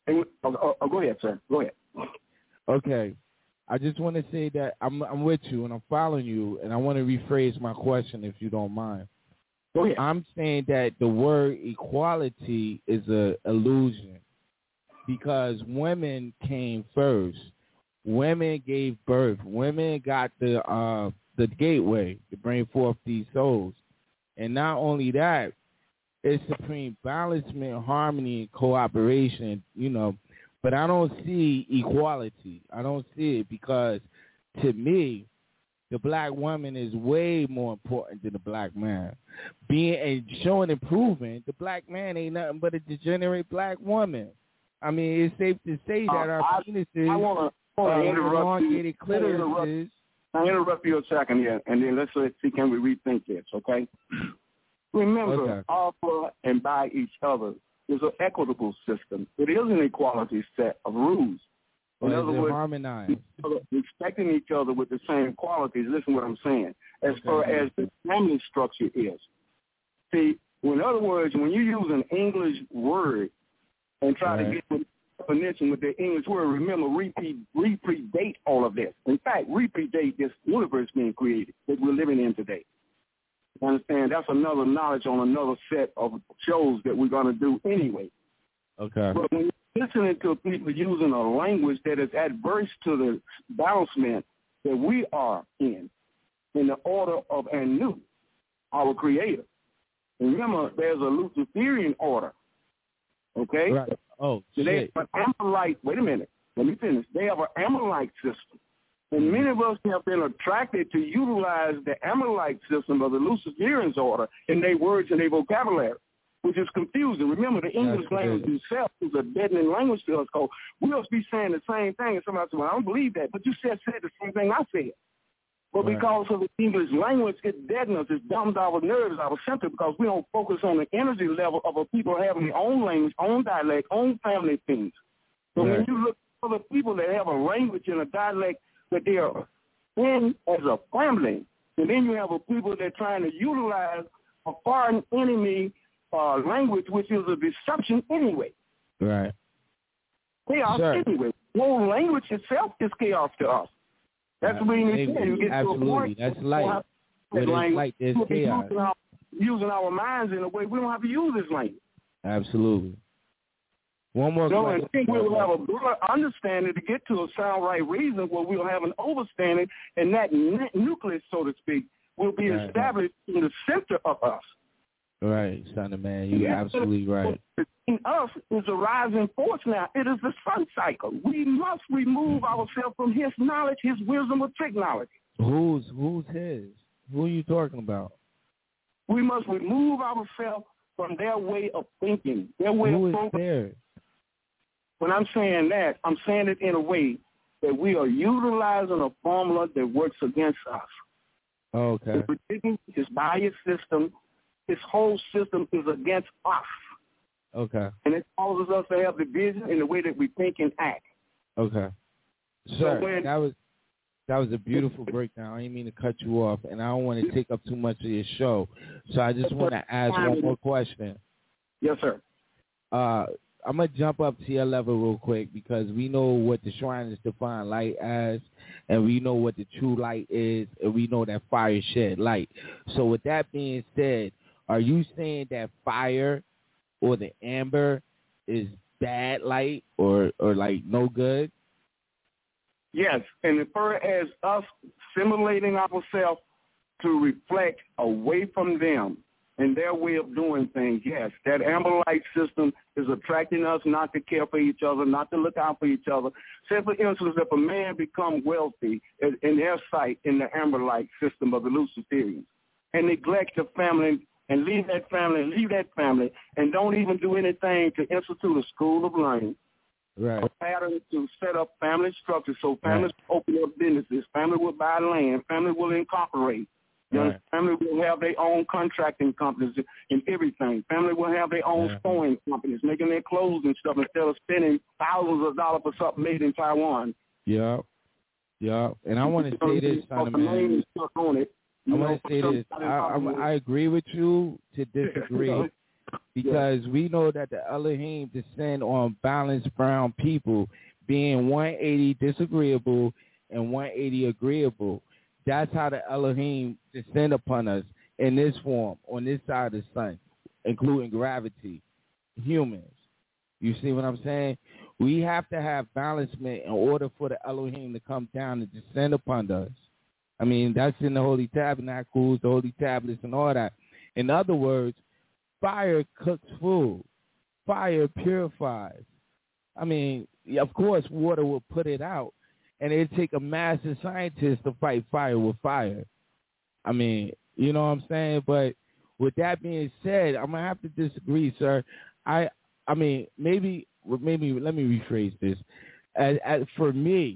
And, oh, oh, go ahead, sir. Go ahead. Okay. I just want to say that I'm I'm with you and I'm following you, and I want to rephrase my question if you don't mind. Go ahead. I'm saying that the word equality is a illusion because women came first. Women gave birth. Women got the uh, the gateway to bring forth these souls. And not only that, it's supreme balancement, harmony, and cooperation, you know. But I don't see equality. I don't see it because, to me, the black woman is way more important than the black man. Being and showing and proving the black man ain't nothing but a degenerate black woman. I mean, it's safe to say that our uh, penises, I want to uh, interrupt you. clitorises. I'll interrupt you a second here, and then let's let's see, can we rethink this, okay? Remember, okay. all for and by each other is an equitable system. It is an equality set of rules. In other words, harmonized. respecting each other with the same qualities. Listen what I'm saying. As okay. far as the family structure is. See, in other words, when you use an English word and try right. to get the definition with the English word, remember, repeat, re-predate all of this. In fact, re-predate this universe being created that we're living in today. You understand? That's another knowledge on another set of shows that we're going to do anyway. Okay. But when you're listening to people using a language that is adverse to the balancement that we are in, in the order of Anu, our creator. Remember, there's a Luciferian order, okay? Right. Oh, so they have an Amalite, wait a minute, let me finish. They have an Amalite system. And many of us have been attracted to utilize the Amalite system of the Luciferians order in their words and their vocabulary, which is confusing. Remember, the English That's language good. itself is a deadening language to us. So we'll be saying the same thing, and somebody says, well, I don't believe that. But you said, said the same thing I said. But right. because of the English language, it deadens us. It dumbs our nerves, our center, because we don't focus on the energy level of a people having their own language, own dialect, own family things. So right. when you look for the people that have a language and a dialect that they are in as a family, and then you have a people that are trying to utilize a foreign enemy uh, language, which is a deception anyway. Right. Chaos sure. anyway. The whole language itself is chaos to us. That's what we need to do. Get Absolutely. To a point That's light. When it's light, there's chaos. Using our, using our minds in a way we don't have to use this language. Absolutely. One more no, question. I think we'll have a broader understanding to get to a sound right reason where we'll have an overstanding, and that n- nucleus, so to speak, will be right. established in the center of us. Right, son of man. You're absolutely right. In us is a rising force now. It is the sun cycle. We must remove ourselves from his knowledge, his wisdom, or technology. Who's who's his? Who are you talking about? We must remove ourselves from their way of thinking, their way Who of is theirs? When I'm saying that, I'm saying it in a way that we are utilizing a formula that works against us. Okay. His bias system, his whole system is against us. Okay. And it causes us to have division in the way that we think and act. Okay. So Sir, when, that was that was a beautiful breakdown. I didn't mean to cut you off, and I don't want to take up too much of your show. So I just want to ask one more question. Yes, sir. Uh, I'm going to jump up to your level real quick because we know what the Shriners define light as, and we know what the true light is, and we know that fire shed light. So with that being said, are you saying that fire or the amber is bad light or, or like no good? Yes, and as far as us simulating ourselves to reflect away from them and their way of doing things, yes, that amber light system is attracting us not to care for each other, not to look out for each other. Say, for instance, if a man becomes wealthy in, in their sight in the amber light system of the Luciferians and neglect the family and leave that family, leave that family, and don't even do anything to institute a school of learning, right. a pattern to set up family structures so families right. open up businesses, family will buy land, family will incorporate. Right. Family will have their own contracting companies and everything. Family will have their own yeah. sewing companies, making their clothes and stuff instead of spending thousands of dollars for something made in Taiwan. Yeah, yeah. And I want to say this, son of man. I want to say this. I, I, I agree with you to disagree. because yeah. we know that the Elohim descend on balanced brown people, being one eighty disagreeable and one eighty agreeable. That's how the Elohim descend upon us in this form, on this side of the sun, including gravity, humans. You see what I'm saying? We have to have balancement in order for the Elohim to come down and descend upon us. I mean, that's in the Holy Tabernacles, the Holy Tablets, and all that. In other words, fire cooks food. Fire purifies. I mean, of course, water will put it out, and it'd take a massive scientist to fight fire with fire. I mean, you know what I'm saying? But with that being said, I'm going to have to disagree, sir. I I mean, maybe, maybe let me rephrase this. As, as for me,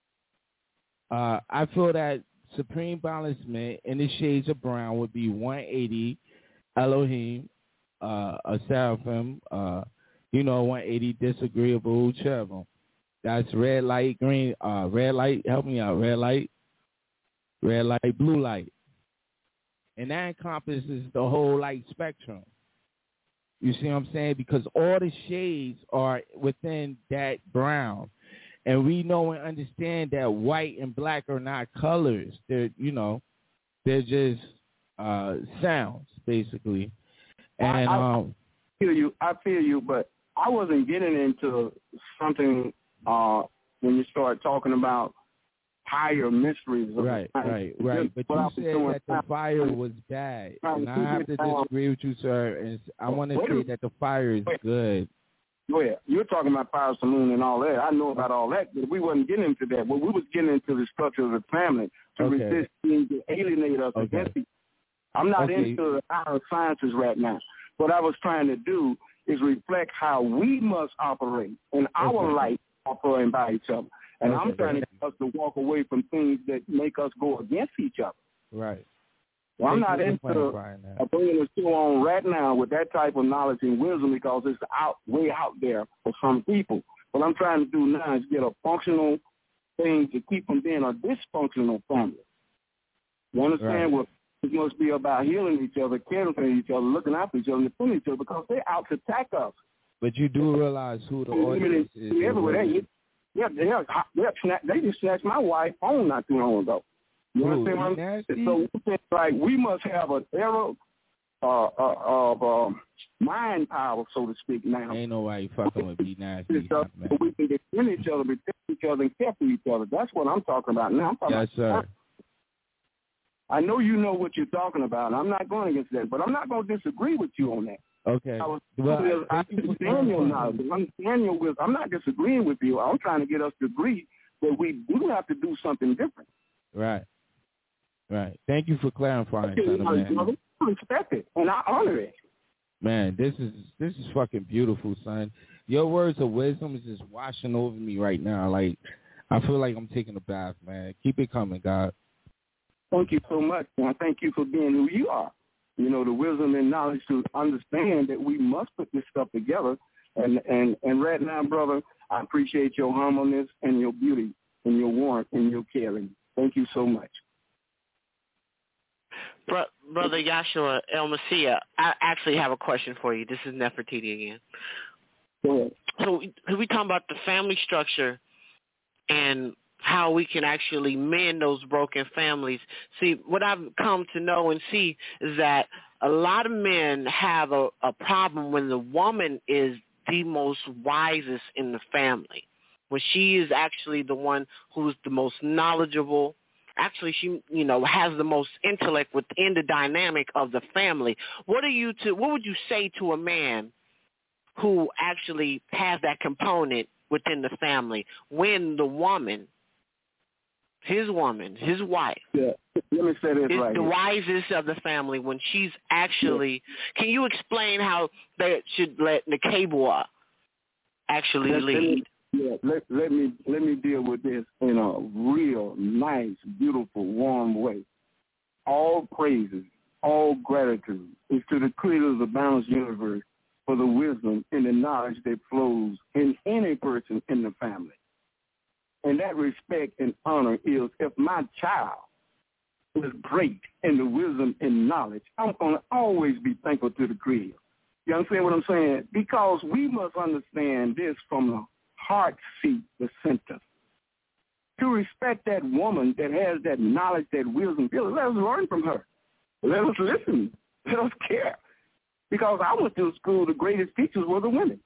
uh, I feel that supreme balancement in the shades of brown would be one eighty Elohim, uh, a seraphim, uh, you know, one eighty disagreeable cherubim. That's red light, green, uh, red light, help me out, red light, red light, blue light. And that encompasses the whole light spectrum. You see what I'm saying? Because all the shades are within that brown. And we know and understand that white and black are not colors. They're, you know, they're just uh, sounds, basically. And I, I um, feel you. I feel you, but I wasn't getting into something uh, when you start talking about higher mysteries. Of right, the right, right. But you said that the fire was bad, and I have to disagree with you, sir. And I want to say that the fire is good. Go ahead. You're talking about Power Saloon and all that. I know about all that, but we wasn't getting into that. But we was getting into the structure of the family to okay. resist being to alienate us okay. against each other. I'm not okay. into the higher sciences right now. What I was trying to do is reflect how we must operate in our okay. life, operating by each other. And okay. I'm trying to get us to walk away from things that make us go against each other. Right. Well, I'm not into uh, bringing the show on right now with that type of knowledge and wisdom because it's out way out there for some people. What I'm trying to do now is get a functional thing to keep from being a dysfunctional family. You understand right. what it must be about healing each other, caring for each other, looking after each other, and defending each other because they're out to attack us. But you do realize who the audience is. Everywhere. They, yeah, they, they, they just snatched my wife's phone not too long ago. You Ooh, understand what I'm saying? So it's like we must have an era uh, uh, of uh, mind power, so to speak, now. Ain't nobody fucking with be nasty. So we can defend each other, protect each other, and care for each other. That's what I'm talking about now. I'm talking yes, about, sir. I know you know what you're talking about. I'm not going against that, but I'm not going to disagree with you on that. Okay. I was, well, I understand your knowledge. I understand your wisdom. I'm not disagreeing with you. I'm trying to get us to agree that we do have to do something different. Right. Right. Thank you for clarifying, okay, son of man. I respect it, and I honor it. Man, this is this is fucking beautiful, son. Your words of wisdom is just washing over me right now. Like, I feel like I'm taking a bath, man. Keep it coming, God. Thank you so much, and I thank you for being who you are. You know, the wisdom and knowledge to understand that we must put this stuff together. And, and, and right now, brother, I appreciate your humbleness and your beauty and your warmth and your caring. Thank you so much. Bro- Brother Yahshua El Messiah, I actually have a question for you. This is Nefertiti again. Go ahead. So we, we talking about the family structure and how we can actually mend those broken families. See, what I've come to know and see is that a lot of men have a, a problem when the woman is the most wisest in the family, when she is actually the one who's the most knowledgeable. Actually, she, you know, has the most intellect within the dynamic of the family. What are you to? What would you say to a man who actually has that component within the family when the woman, his woman, his wife, yeah. Let me say this is right the here. wisest of the family when she's actually? Yeah. Can you explain how they should let Nekebua actually let, lead? Let me, yeah, let, let me let me deal with this in a real nice, beautiful, warm way. All praises, all gratitude is to the creator of the balanced universe for the wisdom and the knowledge that flows in any person in the family. And that respect and honor is if my child is great in the wisdom and knowledge, I'm going to always be thankful to the Creator. You understand what I'm saying? Because we must understand this from the heart seat, the center. To respect that woman that has that knowledge, that wisdom, let us learn from her. Let us listen. Let us care. Because I went to school, the greatest teachers were the women.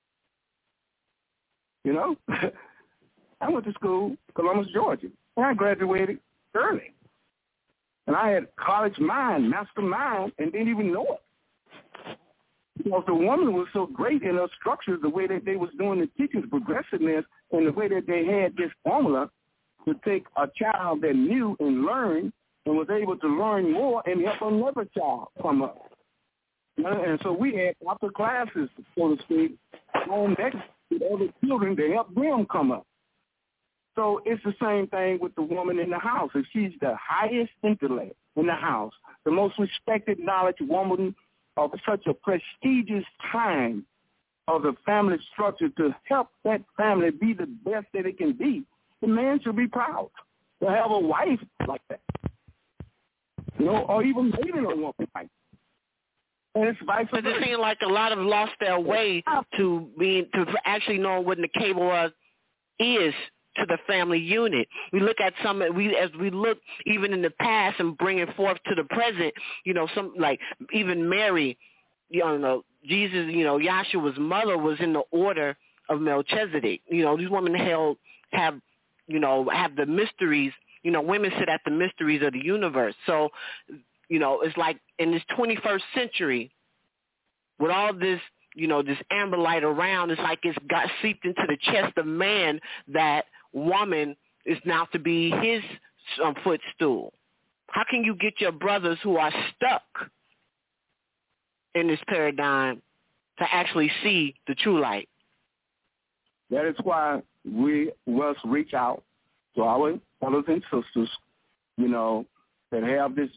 You know? I went to school, Columbus, Georgia, and I graduated early. And I had college mind, master mind, and didn't even know it. Because the woman was so great in her structures, the way that they was doing the teaching's progressiveness, and the way that they had this formula to take a child that knew and learned and was able to learn more and help another child come up. And so we had after classes, so to speak, on next with other children to help them come up. So it's the same thing with the woman in the house. If she's the highest intellect in the house, the most respected knowledge woman of such a prestigious time of the family structure to help that family be the best that it can be, the man should be proud to have a wife like that. You know, or even dating a woman like that. And it's vice versa. But it seems like a lot have lost their way to being to actually knowing what Nkebua is to the family unit. We look at some we as we look even in the past and bring it forth to the present. You know, some like even Mary, you know, Jesus, you know, Yahshua's mother was in the order of Melchizedek. You know, these women held have you know have the mysteries. You know, women sit at the mysteries of the universe. So, you know, it's like in this twenty-first century, with all this, you know, this amber light around, it's like it's got seeped into the chest of man that woman is now to be his um, footstool. How can you get your brothers who are stuck in this paradigm to actually see the true light? That is why we must reach out to our brothers and sisters, you know, that have this,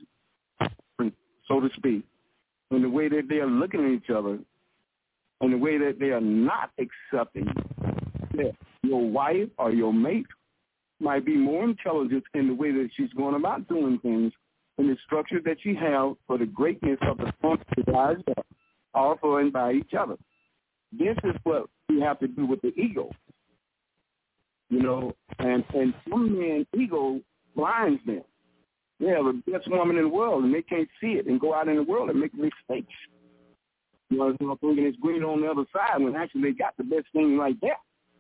so to speak, in the way that they are looking at each other, in the way that they are not accepting that your wife or your mate might be more intelligent in the way that she's going about doing things, in the structure that she has for the greatness of the family that are offering by each other. This is what we have to do with the ego. You know, and, and some man's ego blinds them. They have the best woman in the world, and they can't see it and go out in the world and make mistakes. You know, I'm thinking it's green on the other side when actually they got the best thing right there.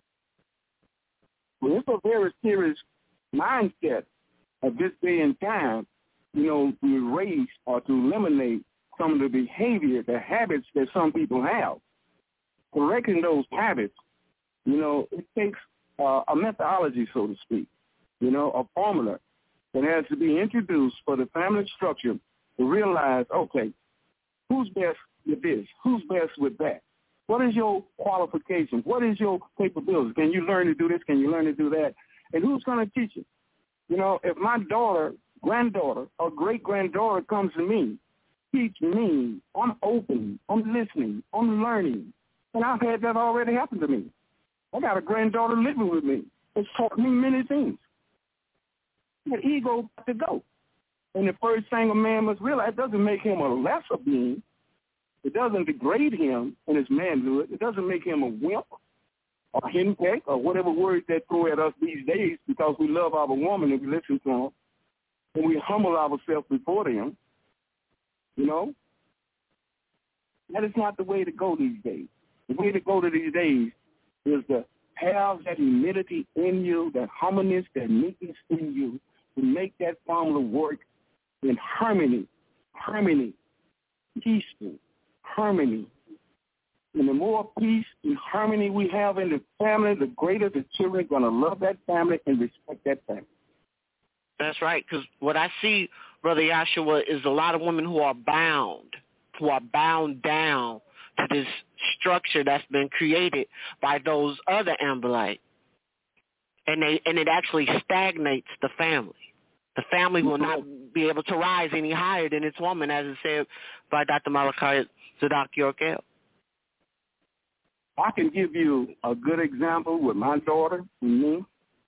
Well, it's a very serious mindset at this day and time, you know, to erase or to eliminate some of the behavior, the habits that some people have. Correcting those habits, you know, it takes uh, a methodology, so to speak, you know, a formula that has to be introduced for the family structure to realize, okay, who's best with this? Who's best with that? What is your qualifications? What is your capabilities? Can you learn to do this? Can you learn to do that? And who's going to teach you? You know, if my daughter, granddaughter, or great-granddaughter comes to me, teach me, I'm open, I'm listening, I'm learning. And I've had that already happen to me. I got a granddaughter living with me. It's taught me many things. The ego got to go. And the first thing a man must realize, it doesn't make him a lesser being. It doesn't degrade him in his manhood. It doesn't make him a wimp or henpeck or whatever words they throw at us these days because we love our woman and we listen to them and we humble ourselves before them. You know? That is not the way to go these days. The way to go to these days is to have that humility in you, that humbleness, that meekness in you, to make that formula work in harmony, harmony, peaceful, harmony. And the more peace and harmony we have in the family, the greater the children are going to love that family and respect that family. That's right, because what I see, Brother Yahshua, is a lot of women who are bound, who are bound down to this structure that's been created by those other Amberlites. And they and it actually stagnates the family. The family will not be able to rise any higher than its woman, as is said by Doctor Malachi Zadok Yorkel. I can give you a good example with my daughter and me.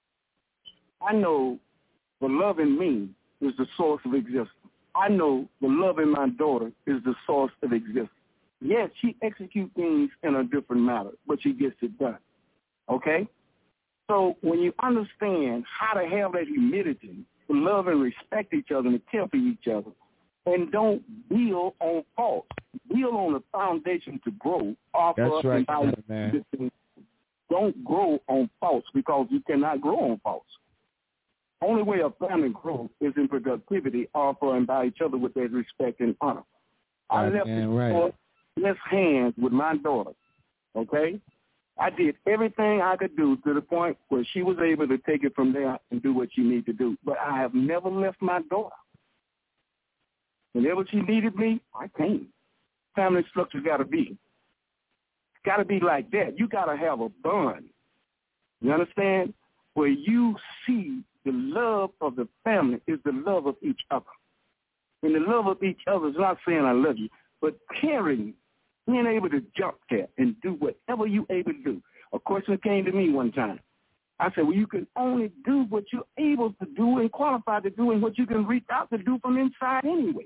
I know the love in me is the source of existence. I know the love in my daughter is the source of existence. Yes, she executes things in a different manner, but she gets it done. Okay? So when you understand how to have that humility, to love and respect each other and care for each other, and don't build on faults, build on the foundation to grow. Offer That's right, and man. Don't grow on faults because you cannot grow on faults. Only way a family grows is in productivity, offer and by each other with their respect and honor. I Right, left man, it right. left hands with my daughter, okay? I did everything I could do to the point where she was able to take it from there and do what she needed to do. But I have never left my daughter. Whenever she needed me, I came. Family structure's got to be. It's got to be like that. You got to have a bond. You understand? Where you see the love of the family is the love of each other. And the love of each other is not saying I love you, but caring, being able to jump there and do whatever you're able to do. A question came to me one time. I said, well, you can only do what you're able to do and qualified to do and what you can reach out to do from inside anyway.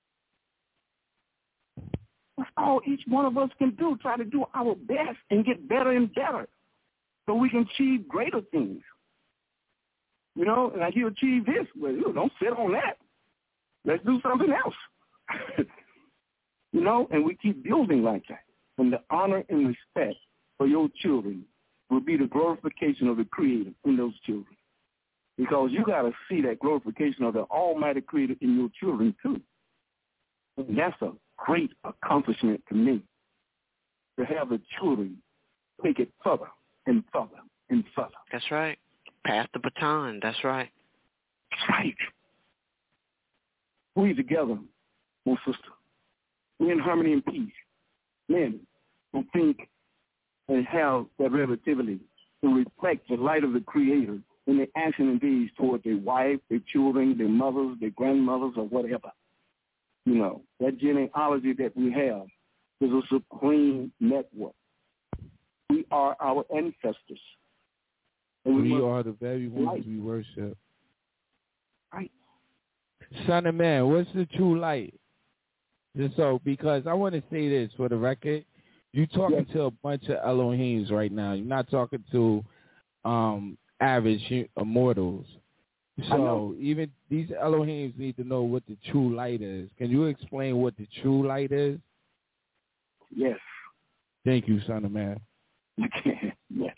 That's all each one of us can do, try to do our best and get better and better so we can achieve greater things. You know, and like you achieve this, well, you don't sit on that. Let's do something else. You know, and we keep building like that. And the honor and respect for your children will be the glorification of the Creator in those children. Because you got to see that glorification of the Almighty Creator in your children, too. And that's a great accomplishment to me, to have the children take it further and further and further. That's right. Pass the baton. That's right. That's right. We together, my sister. We're in harmony and peace. Men who think and have that relativity to reflect the light of the Creator in their action and deeds toward their wife, their children, their mothers, their grandmothers, or whatever. You know, that genealogy that we have is a supreme network. We are our ancestors. And we, we are the very ones light. We worship. Right. Son of Man, what's the true light? Just so, because I want to say this for the record, you're talking yes. to a bunch of Elohims right now. You're not talking to um, average mortals. So even these Elohims need to know what the true light is. Can you explain what the true light is? Yes. Thank you, Son of Man. Yes.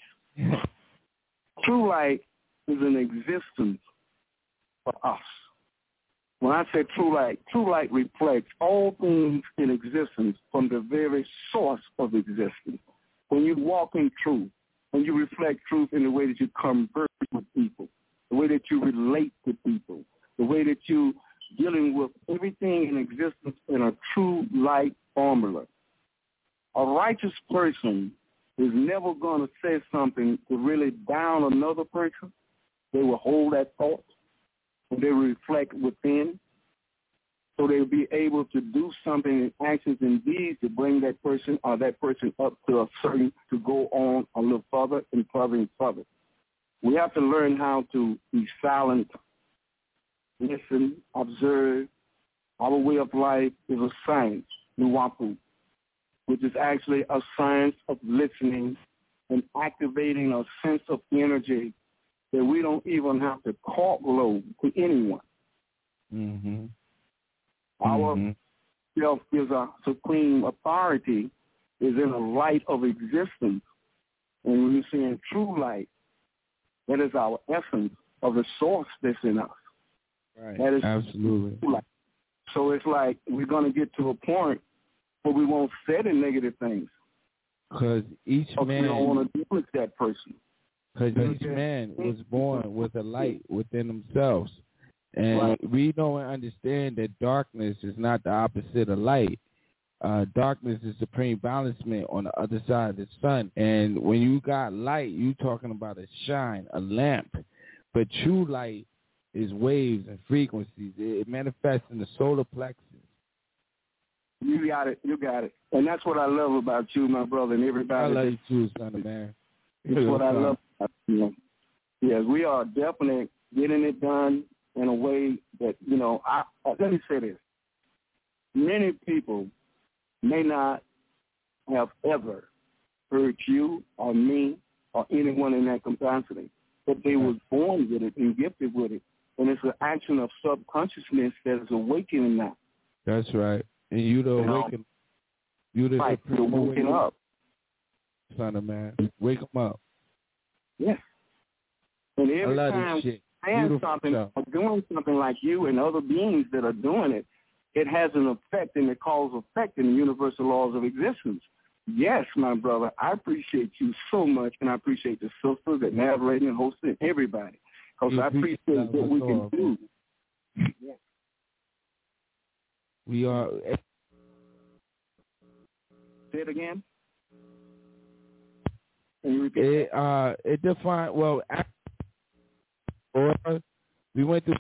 True light is an existence for us. When I say true light, true light reflects all things in existence from the very source of existence. When you walk in truth, when you reflect truth in the way that you converse with people, the way that you relate to people, the way that you're dealing with everything in existence in a true light formula. A righteous person is never going to say something to really down another person. They will hold that thought, and they will reflect within, so they'll be able to do something in actions and deeds to bring that person or that person up to a certain, to go on a little further and further and further. We have to learn how to be silent, listen, observe. Our way of life is a science, Nuwapu, which is actually a science of listening and activating a sense of energy that we don't even have to talk low to anyone. Mm-hmm. Our mm-hmm. self is a supreme authority, is in a light of existence. And when you're seeing true light, that is our essence of the source that's in us. Right. That is absolutely. True light. So it's like we're going to get to a point where we won't say the negative things. Because each because man... we don't want to deal with that person. Because each man was born with a light within themselves. And right. we know and understand that darkness is not the opposite of light. Uh, darkness is supreme balancement on the other side of the sun. And when you got light, you talking about a shine, a lamp. But true light is waves and frequencies. It, it manifests in the solar plexus. You got it. You got it. And that's what I love about you, my brother, and everybody. I love you too, son of man. It's what I love about you. Yes, we are definitely getting it done in a way that, you know, I, let me say this. Many people may not have ever hurt you or me or anyone in that capacity. But they was born with it and gifted with it. And it's an action of subconsciousness that is awakening now. That's right. And you the awaken. You the right. You're waking up. Son of man. Wake them up. Yes. And every time saying something stuff. or doing something like you and other beings that are doing it, it has an effect and it calls effect in the universal laws of existence. Yes, my brother, I appreciate you so much, and I appreciate the sisters that narrating and hosting everybody, because I appreciate what we can do. Yes. We are. Say it again. Can you repeat it, that? Uh, it defined, well, after, we went through,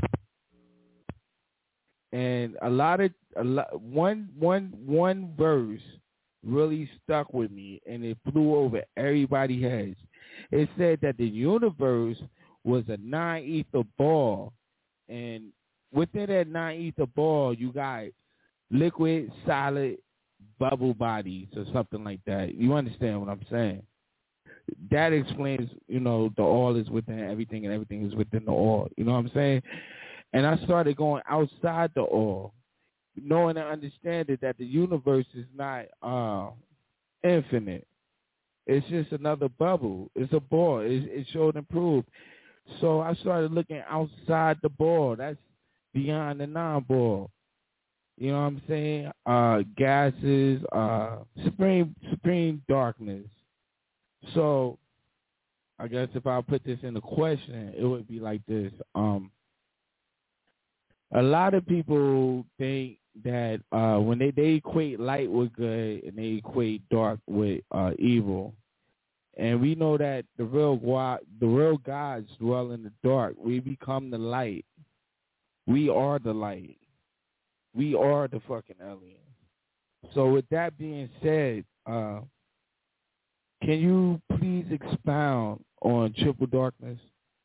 and a lot of, a lot, one, one, one verse really stuck with me, and it flew over everybody's heads. It said that the universe was a nine-ether ball, and within that nine-ether ball, you got liquid, solid, bubble bodies or something like that. You understand what I'm saying? That explains, you know, the all is within everything and everything is within the all. You know what I'm saying? And I started going outside the all, knowing and understanding that the universe is not uh, infinite. It's just another bubble. It's a ball. It, it showed and proved. So I started looking outside the ball. That's beyond the non-ball. You know what I'm saying? Uh, gases, uh, supreme, supreme darkness. So I guess if I put this in a question, it would be like this. Um, a lot of people think that uh, when they, they equate light with good and they equate dark with uh, evil, and we know that the real the real gods dwell in the dark. We become the light. We are the light. We are the fucking aliens. So with that being said, uh, can you please expound on triple darkness?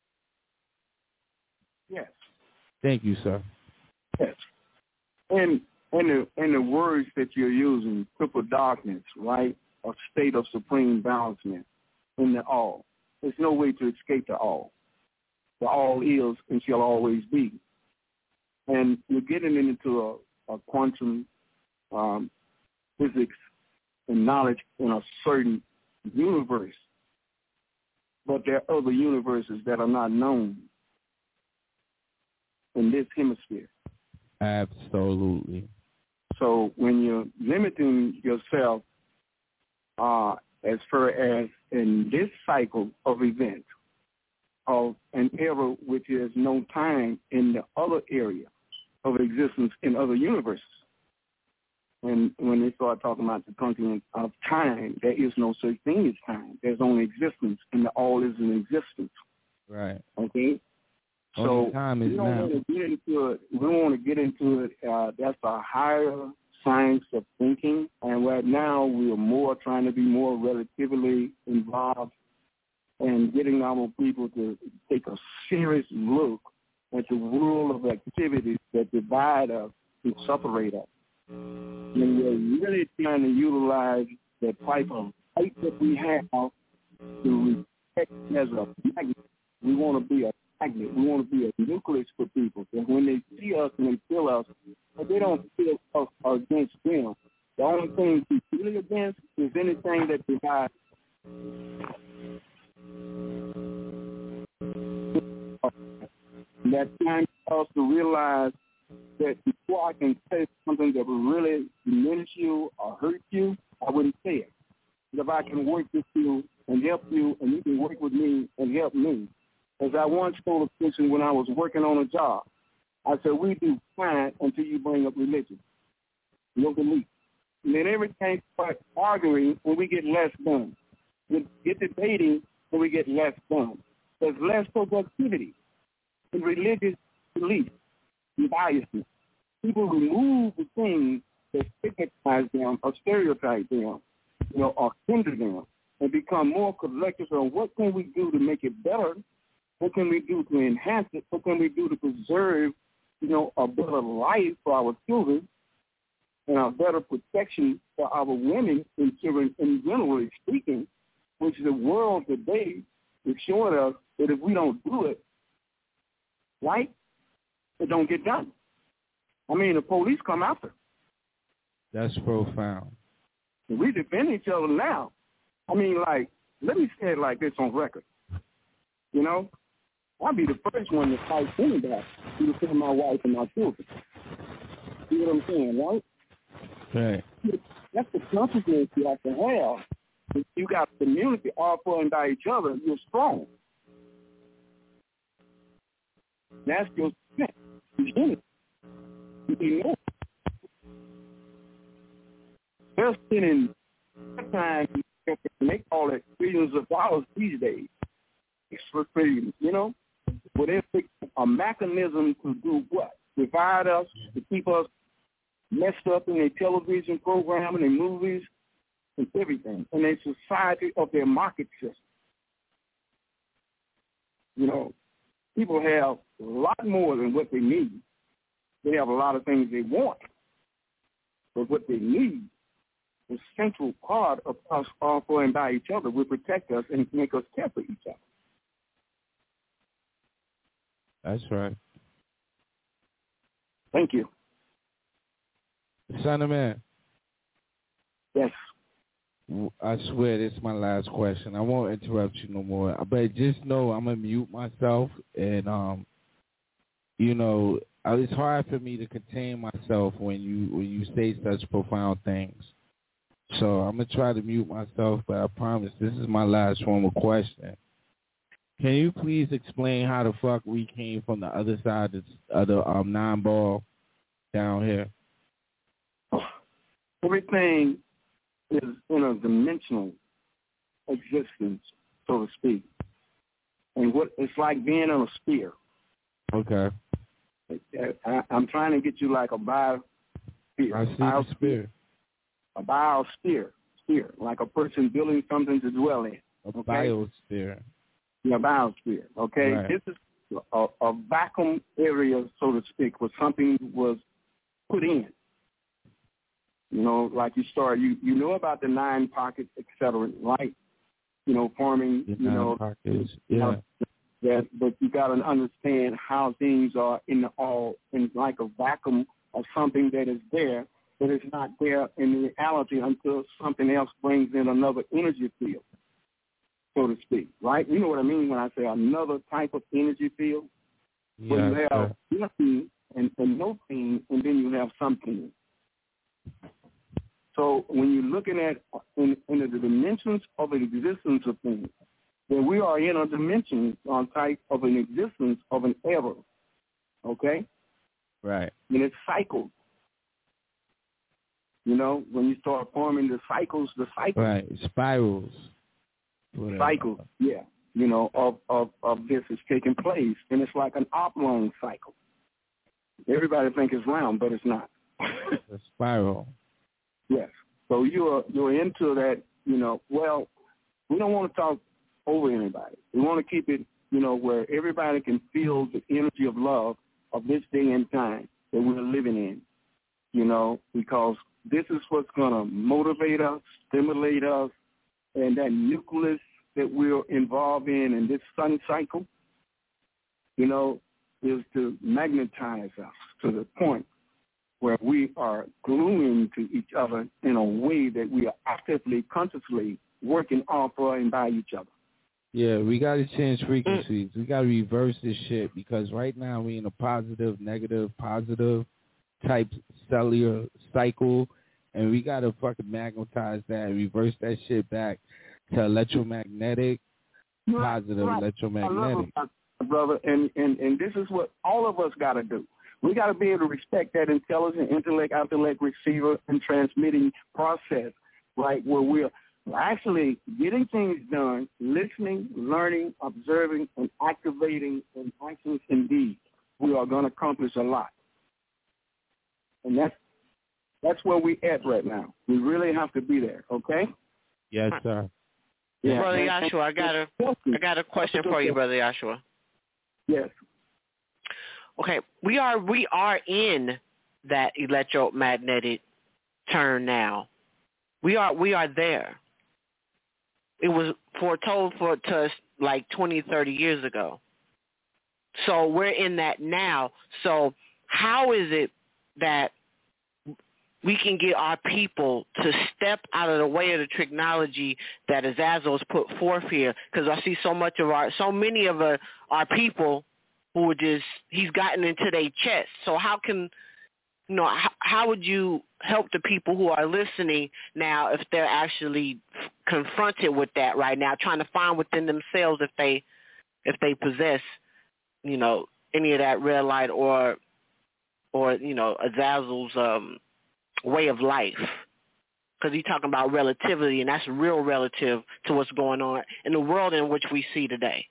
Yes. Thank you, sir. Yes. In in the in the words that you're using, triple darkness, right? A state of supreme balancement in the all. There's no way to escape the all. The all is and shall always be. And you're getting into a, a quantum um, physics and knowledge in a certain universe. But there are other universes that are not known in this hemisphere. Absolutely. So when you're limiting yourself uh, as far as in this cycle of events of an era which is no time in the other area of existence in other universes. And when they start talking about the continent of time, there is no such thing as time. There's only existence, and the all is in existence. Right. Okay? Only so time is we don't now. want to get into it. We don't want to get into it. Uh, that's a higher science of thinking, and right now we are more trying to be more relatively involved in getting our people to take a serious look at the world of activities that divide us and separate us. And we're really trying to utilize the type of light that we have to respect as a magnet. We want to be a magnet. We want to be a nucleus for people. And when they see us and they feel us, but they don't feel us against them. The only thing we're really against is anything that divides. That time for us to realize that before I can say something that will really diminish you or hurt you, I wouldn't say it. But if I can work with you and help you, and you can work with me and help me. As I once told a person when I was working on a job, I said, we do fine until you bring up religion, your belief. And then everything starts arguing when we get less done. We get debating when we get less done. There's less productivity in religious beliefs and biases. People remove the things that stigmatize them or stereotype them, you know, or hinder them, and become more collective on what can we do to make it better. What can we do to enhance it? What can we do to preserve, you know, a better life for our children? and a better protection for our women in children, in generally speaking, which the world today is showing us that if we don't do it, right, it don't get done. I mean, the police come after. That's profound. We defend each other now. I mean, like, let me say it like this on record. You know, I'll be the first one to fight anybody to defend my wife and my children. You know what I'm saying, right? Right. That's the consequence you have to have. If you got a community all pulling by each other, you're strong. That's your strength. You know. They're spending time, they call it billions of dollars these days. For freedom, you know? But it's a mechanism to do what? Divide us, to keep us messed up in their television program and their movies and everything, in their society of their market system. You know, people have a lot more than what they need. They have a lot of things they want, but what they need, the central part of us all going by each other, will protect us and make us care for each other. That's right. Thank you. Son of man. Yes. I swear this is my last question. I won't interrupt you no more. But just know I'm gonna mute myself, and um, you know, it's hard for me to contain myself when you when you say such profound things. So I'm gonna try to mute myself, but I promise this is my last formal question. Can you please explain how the fuck we came from the other side of the um, nine ball down here? Everything is in a dimensional existence, so to speak. And what it's like being on a sphere. Okay. I, I'm trying to get you like a biosphere. I see the sphere. A biosphere, sphere, like a person building something to dwell in. A okay? biosphere. Yeah, biosphere, okay? Right. This is a, a vacuum area, so to speak, where something was put in. You know, like you start, you, you know about the nine pockets, et cetera, right? You know, forming, The you nine know. pockets, yeah. That, but you got to understand how things are in the all, in like a vacuum of something that is there, but it's not there in reality until something else brings in another energy field, so to speak, right? You know what I mean when I say another type of energy field? Yeah, Where you have sure. nothing and, and no thing, and then you have something. So when you're looking at in, in the dimensions of an existence of things, then we are in a dimension on type of an existence of an ever, okay? Right. And it's cycles. You know, when you start forming the cycles, the cycles. Right, spirals. Whatever. Cycles, yeah. You know, of, of, of this is taking place, and it's like an oblong cycle. Everybody think it's round, but it's not. A spiral. Yes. So you're you're into that, you know, well, we don't want to talk over anybody. We want to keep it, you know, where everybody can feel the energy of love of this day and time that we're living in, you know, because this is what's going to motivate us, stimulate us, and that nucleus that we're involved in in this sun cycle, you know, is to magnetize us to the point where we are gluing to each other in a way that we are actively, consciously working off for and by each other. Yeah, we got to change frequencies. We got to reverse this shit because right now we in a positive, negative, positive type cellular cycle, and we got to fucking magnetize that and reverse that shit back to electromagnetic, positive right. electromagnetic. I love it, brother, and, and, and this is what all of us got to do. We got to be able to respect that intelligent intellect, intellect receiver and transmitting process, right, where we're actually getting things done, listening, learning, observing, and activating in actions and deeds. We are going to accomplish a lot. And that's that's where we at right now. We really have to be there, okay? Yes, sir. Yeah. Brother Yahshua, I got a I got a question for you, Brother Yahshua. Yes. Okay, we are we are in that electromagnetic turn now. We are we are there. It was foretold for to us like twenty, thirty years ago. So we're in that now. So how is it that we can get our people to step out of the way of the technology that Azazel's put forth here? Because I see so much of our, so many of our, our people who are just, he's gotten into their chest. So how can, you know, how, how would you help the people who are listening now if they're actually confronted with that right now, trying to find within themselves if they, if they possess, you know, any of that red light or, or, you know, Azazel's, um, way of life, because he's talking about relativity, and that's real relative to what's going on in the world in which we see today.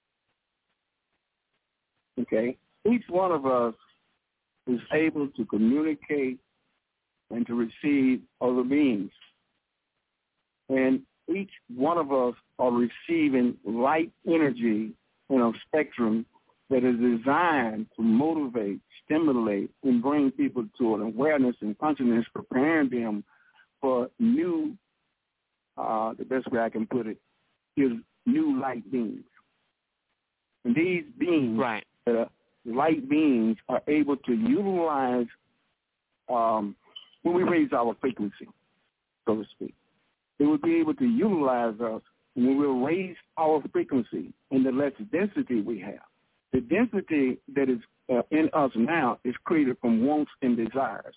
Okay. Each one of us is able to communicate and to receive other beings. And each one of us are receiving light energy in a spectrum that is designed to motivate, stimulate, and bring people to an awareness and consciousness, preparing them for new, uh, the best way I can put it, is new light beings. And these beings, right. uh, light beings, are able to utilize, um, when we raise our frequency, so to speak, they will be able to utilize us when we raise our frequency in the less density we have. The density that is uh, in us now is created from wants and desires,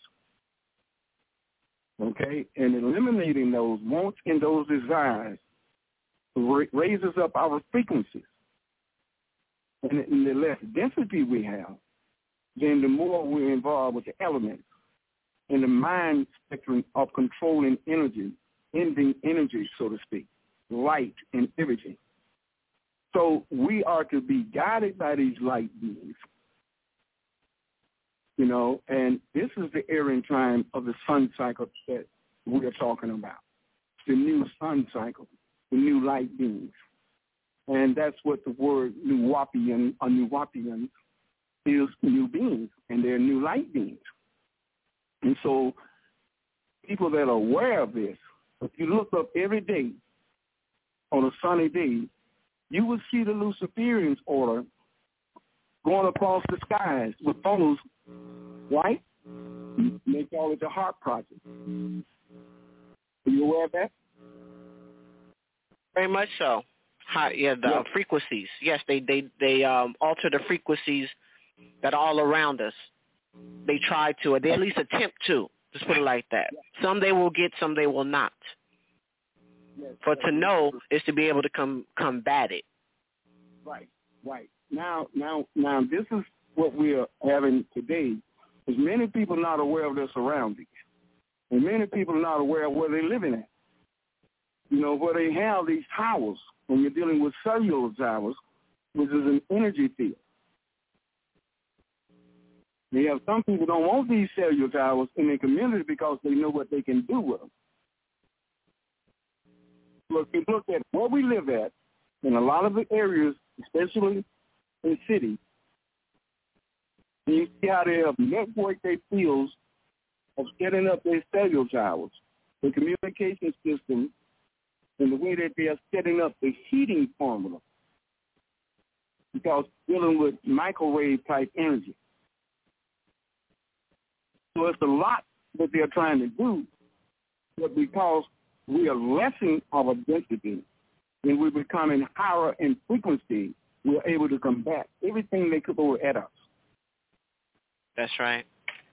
okay? And eliminating those wants and those desires ra- raises up our frequencies. And, and the less density we have, then the more we're involved with the elements and the mind spectrum of controlling energy, ending energy, so to speak, light and everything. So we are to be guided by these light beings, you know, and this is the era and time of the sun cycle that we are talking about, the new sun cycle, the new light beings. And that's what the word Nuwapian or Nuwapian is, new beings, and they're new light beings. And so people that are aware of this, if you look up every day on a sunny day, you will see the Luciferians order going across the skies with funnels, right? They call it the Heart Project. Are you aware of that? Very much so. High, yeah, the yeah. frequencies. Yes, they they they um, alter the frequencies that are all around us. They try to, or they at least attempt to. Just put it like that. Some they will get, some they will not. For to know is to be able to com- combat it. Right, right. Now, now, now, this is what we are having today. Is many people not aware of their surroundings, and many people are not aware of where they're living at. You know, where they have these towers. When you're dealing with cellular towers, which is an energy field. You have some people don't want these cellular towers in their community because they know what they can do with them. Look, if you look at where we live at, in a lot of the areas, especially in cities, and you see how they have networked their fields of setting up their cellular towers, the communication system, and the way that they are setting up the heating formula, because dealing with microwave type energy. So it's a lot that they're trying to do, but because we are lessening our density and we're becoming higher in frequency, we're able to combat everything they could throw at us. That's right.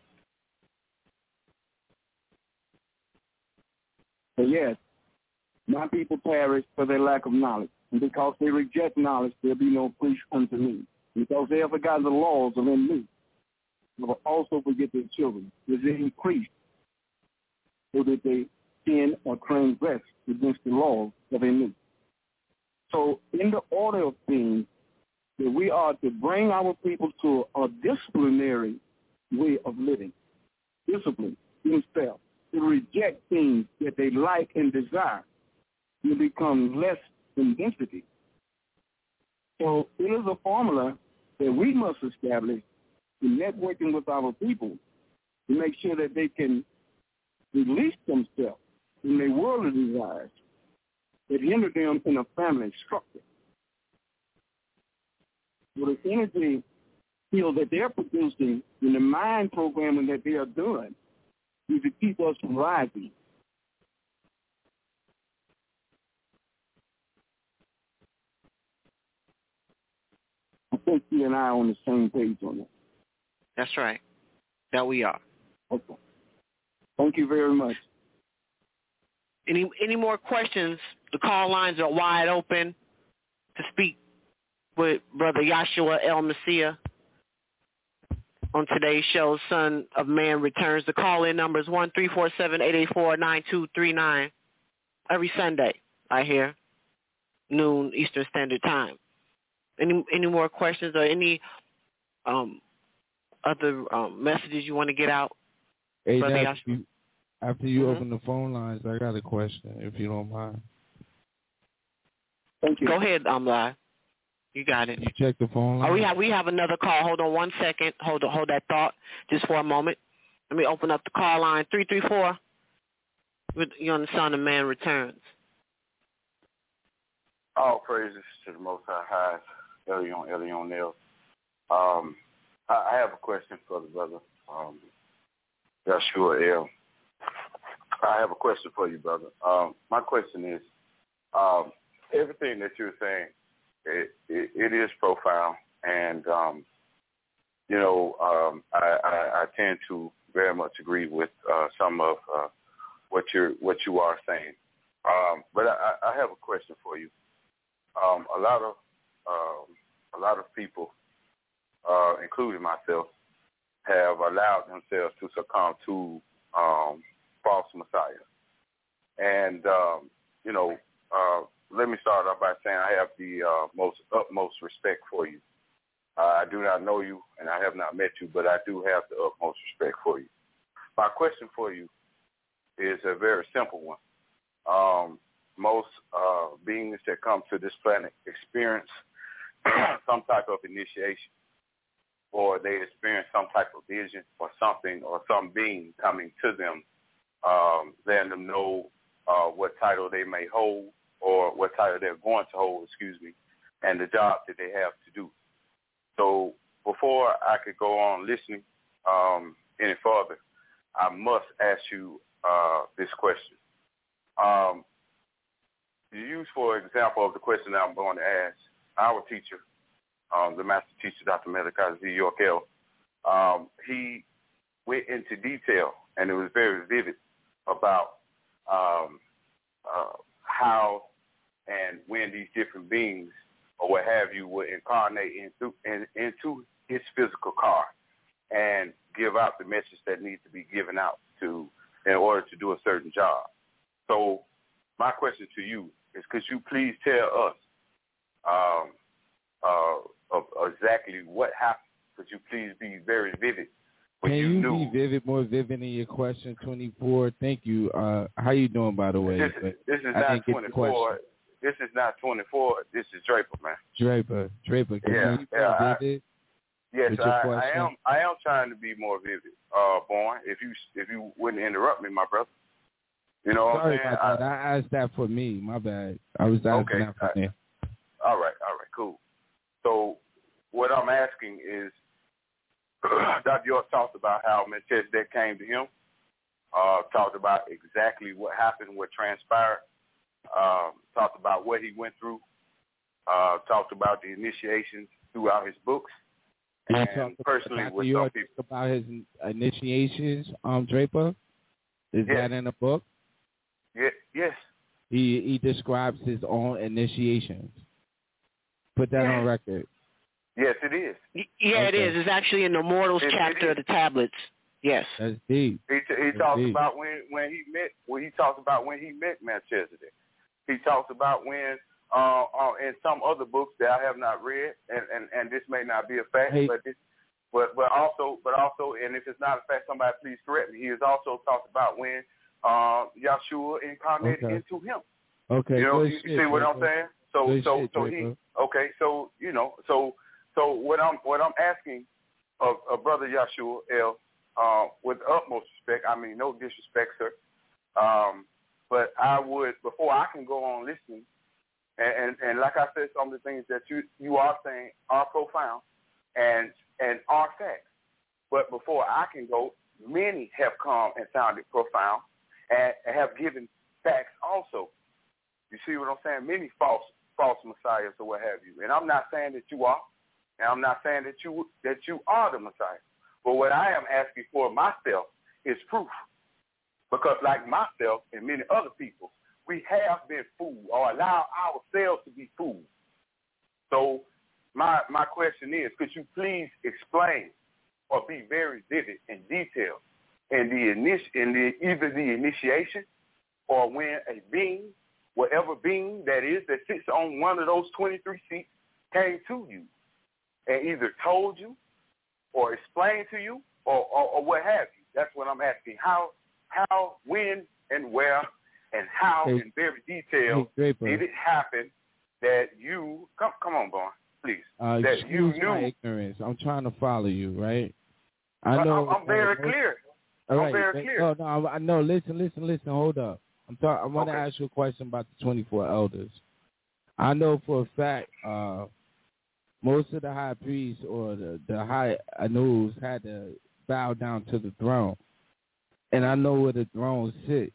So yes, my people perish for their lack of knowledge, and because they reject knowledge, there'll be no priest unto me. Because they have forgotten the laws of in me, they will also forget their children, which they increase, so that they sin or transgress against the laws of in me. So in the order of things, that we are to bring our people to a disciplinary way of living, discipline themselves, to reject things that they like and desire, you become less in density. So it is a formula that we must establish in networking with our people to make sure that they can release themselves from their worldly desires that hinder them in a family structure. With the energy field that they're producing in the mind programming that they are doing is to keep us from rising. I think you and I are on the same page on that. That's right. That we are. Okay. Thank you very much. Any any more questions? The call lines are wide open to speak with Brother Yahshua El Messiah on today's show, Son of Man Returns. The call-in number is one three four seven, eight eight four, nine two three nine. Every Sunday, I hear, noon Eastern Standard Time. Any any more questions or any um, other um, messages you want to get out? Hey, Brother after Yahshua? you, after you Mm-hmm. open the phone lines, I got a question, if you don't mind. Thank you. Go ahead, Amlai. You got it. You check the phone line? Oh, we have we have another call. Hold on one second. Hold on, hold that thought just for a moment. Let me open up the call line three three four. With you on the Son of Man Returns. All praises to the Most High, Elion, Elion Nell. Um, I, I have a question for the brother, um, Yahshua El. I have a question for you, brother. Um, my question is, um, everything that you're saying, it, it, it is profound, and um, you know, um, I, I, I tend to very much agree with uh, some of uh, what you're what you are saying. Um, but I, I have a question for you. Um, a lot of um, a lot of people, uh, including myself, have allowed themselves to succumb to um, false messiahs. And um, you know, uh, let me start off by saying I have the uh, most utmost respect for you. Uh, I do not know you, and I have not met you, but I do have the utmost respect for you. My question for you is a very simple one. Um, most uh, beings that come to this planet experience some type of initiation, or they experience some type of vision or something, or some being coming to them, um, letting them know uh, what title they may hold, or what title they're going to hold, excuse me, and the job that they have to do. So before I could go on listening um, any further, I must ask you uh, this question. Um, you use, for example, of the question that I'm going to ask, our teacher, um, the master teacher, Doctor Malachi Z. York-El, um, he went into detail, and it was very vivid about um, uh, how and when these different beings or what have you would incarnate into, in, into his physical car and give out the message that needs to be given out to in order to do a certain job. So my question to you is, could you please tell us um, uh, of exactly what happened? Could you please be very vivid? Can you, you knew? be vivid, more vivid in your question twenty-four? Thank you. Uh, how you doing, by the way? This, this is not twenty-four. This is not twenty-four. This is Draper, man. Draper, Draper. Can yeah, you be yeah. more I, vivid? Yes, I, I am. I am trying to be more vivid, uh, Born. If you if you wouldn't interrupt me, my brother. You know what Sorry I'm saying? about that. I, I asked that for me. My bad. I was asking okay, that for I, me. All right, all right, cool. So what I'm asking is, Doctor York talked about how Melchizedek came to him, uh, talked about exactly what happened, what transpired, um, talked about what he went through, uh, talked about the initiations throughout his books, You and personally about, with you some people. about his initiations, um, Draper? Is yes. that in the book? Yeah, yes. He he describes his own initiations. Put that yes. on record. Yes, it is. Yeah, okay. it is. It's actually in the Mortals it, chapter it of the tablets. Yes. That's deep. He t- he That's talks deep. about when, when he met. When he talks about when he met Melchizedek. He talks about when uh, uh, in some other books that I have not read, and, and, and this may not be a fact, hey. but this, but but also but also, and if it's not a fact, somebody please correct me. He has also talked about when uh, Yahshua incarnated okay. into him. Okay. You know, Good you shit, see what Draper. I'm saying? So Good so shit, so Draper. he okay. So you know so so what I'm what I'm asking of, of Brother Yahshua El, uh, with utmost respect. I mean, no disrespect, sir. Um, but I would, before I can go on listening, and, and, and like I said, some of the things that you, you are saying are profound and and are facts. But before I can go, many have come and sounded profound and have given facts also. You see what I'm saying? Many false false messiahs or what have you. And I'm not saying that you are, and I'm not saying that you that you are the Messiah. But what I am asking for myself is proof. Because like myself and many other people, we have been fooled or allowed ourselves to be fooled. So my my question is, could you please explain or be very vivid and detailed in the initi- in the either the initiation or when a being, whatever being that is that sits on one of those twenty-three seats, came to you and either told you or explained to you or, or, or what have you. That's what I'm asking. How, how, when, and where, and how hey, in very detail hey, did it happen that you, come come on, Barn, please, uh, that you knew. My ignorance. I'm trying to follow you, right? I But know. I'm, I'm very uh, clear. All right. I'm very clear. No, no, I know. Listen, listen, listen. Hold up. I'm talking. I want to Okay. ask you a question about the twenty-four elders. I know for a fact, uh, most of the high priests or the, the high anus had to bow down to the throne, and I know where the throne sits.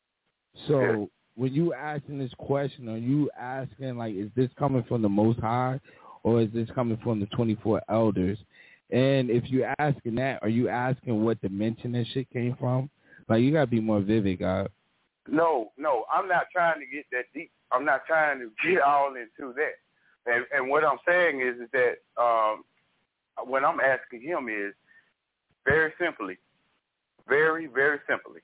So Yeah. when you asking this question, are you asking like, is this coming from the Most High, or is this coming from the twenty-four elders? And if you're asking that, are you asking what dimension that shit came from? Like, you gotta be more vivid, God. No, no, I'm not trying to get that deep. I'm not trying to get all into that. And, and what I'm saying is, is that um, what I'm asking him is very simply, very, very simply,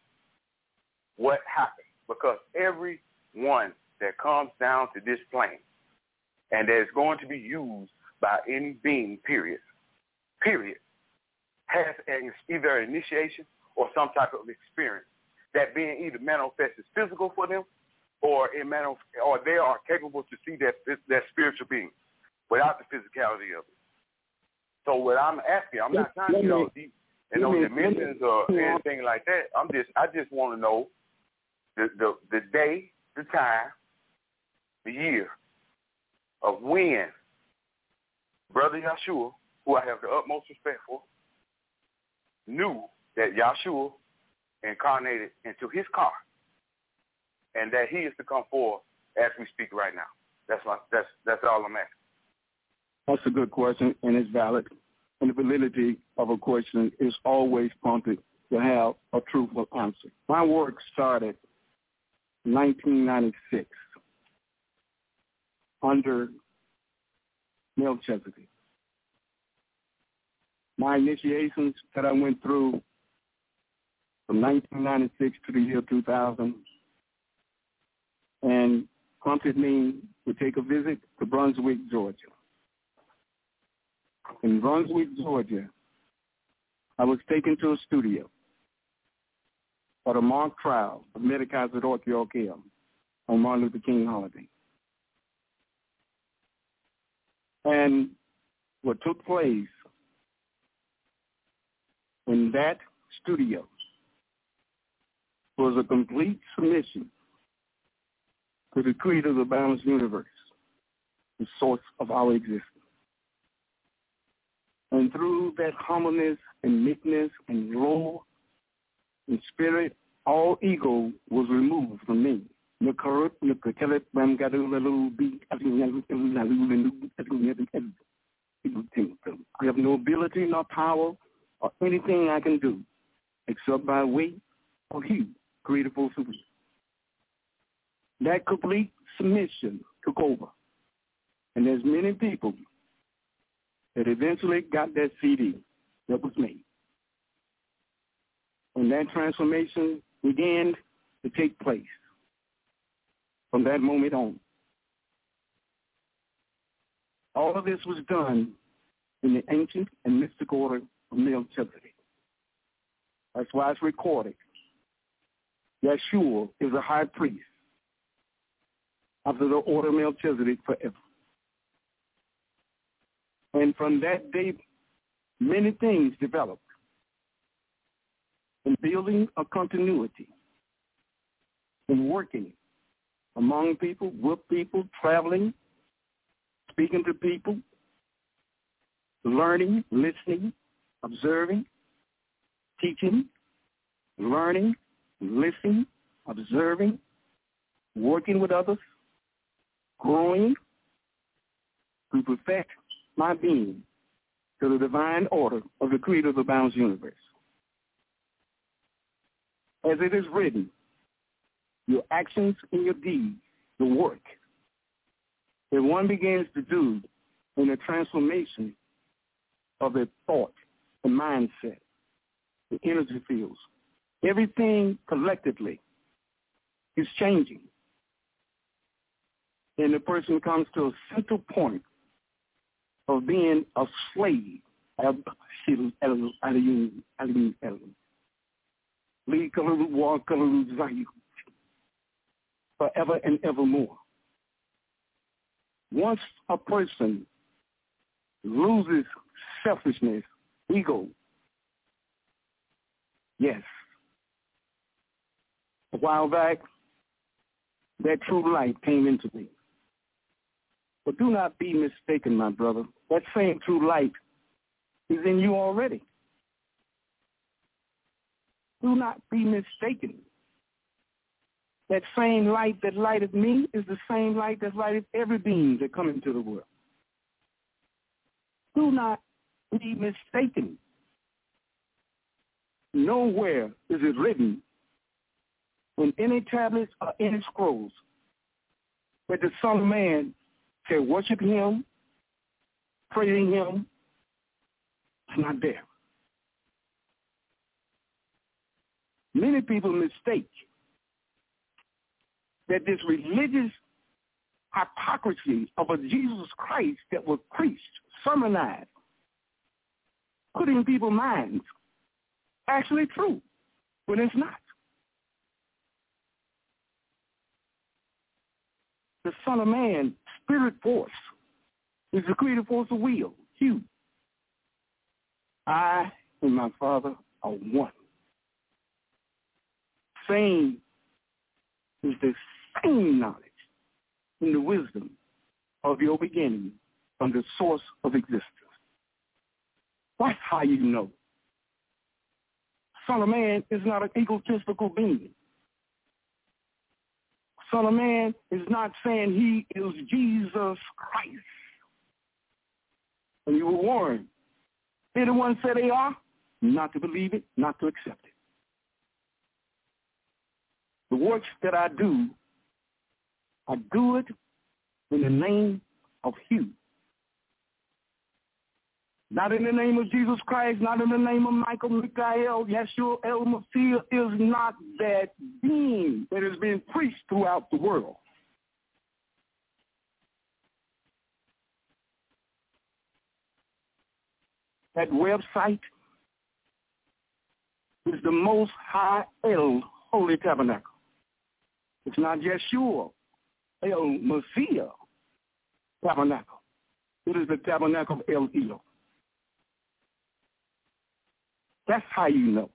what happened? Because everyone that comes down to this plane and that is going to be used by any being, period, period, has an, either an initiation or some type of experience. That being either manifests as physical for them, or it manif- or they are capable to see that that spiritual being without the physicality of it. So what I'm asking, I'm not trying to get all deep in no dimensions or anything like that. I'm just, I just want to know the, the the day, the time, the year of when Brother Yahshua, who I have the utmost respect for, knew that Yahshua incarnated into his car, and that he is to come forth as we speak right now. That's my, that's that's all I'm asking. That's a good question, and it's valid. And the validity of a question is always prompted to have a truthful answer. My work started in nineteen ninety-six under Melchizedek. My initiations that I went through from nineteen ninety-six to the year two thousand, and prompted me to take a visit to Brunswick, Georgia. In Brunswick, Georgia, I was taken to a studio for the mock trial of Medicare York on Martin Luther King holiday. And what took place in that studio was a complete submission to the creator of the balanced universe, the source of our existence. And through that humbleness and meekness and low in spirit, all ego was removed from me. I have no ability, nor power, or anything I can do except by way of He, creator for super. That complete submission took over. And there's many people that eventually got that C D that was made. And that transformation began to take place from that moment on. All of this was done in the ancient and mystic order of Melchizedek. That's why it's recorded. Yeshua is a high priest after the order of Melchizedek forever. And from that day, many things developed in building a continuity and working among people, with people, traveling, speaking to people, learning, listening, observing, teaching, learning, listening, observing, working with others, growing to perfect my being to the divine order of the creator of the boundless universe. As it is written, your actions and your deeds, the work that one begins to do in the transformation of their thought, the mindset, the energy fields, everything collectively is changing. And the person comes to a central point of being a slave of forever and evermore. Once a person loses selfishness, ego, yes, a while back, that true light came into me. But do not be mistaken, my brother. That same true light is in you already. Do not be mistaken. That same light that lighted me is the same light that lighted every being that come into the world. Do not be mistaken. Nowhere is it written in any tablets or any scrolls that the Son of Man shall worship him, praising him. It's not there. Many people mistake that this religious hypocrisy of a Jesus Christ that was preached, sermonized, put in people's minds, actually true, when it's not. The Son of Man, spirit force, is the creative force of will, Hugh. I and my Father are one. Same is the same knowledge and the wisdom of your beginning from the source of existence. That's how you know. Son of Man is not an egotistical being. Son of Man is not saying he is Jesus Christ. And you were warned. Anyone say they are, not to believe it, not to accept it. The works that I do, I do it in the name of Hugh. Not in the name of Jesus Christ, not in the name of Michael, Michael, Yeshua, El Messiah is not that being that has been preached throughout the world. That website is the Most High El Holy Tabernacle. It's not Yeshua, El Messiah Tabernacle. It is the Tabernacle of El Elo. That's how you know.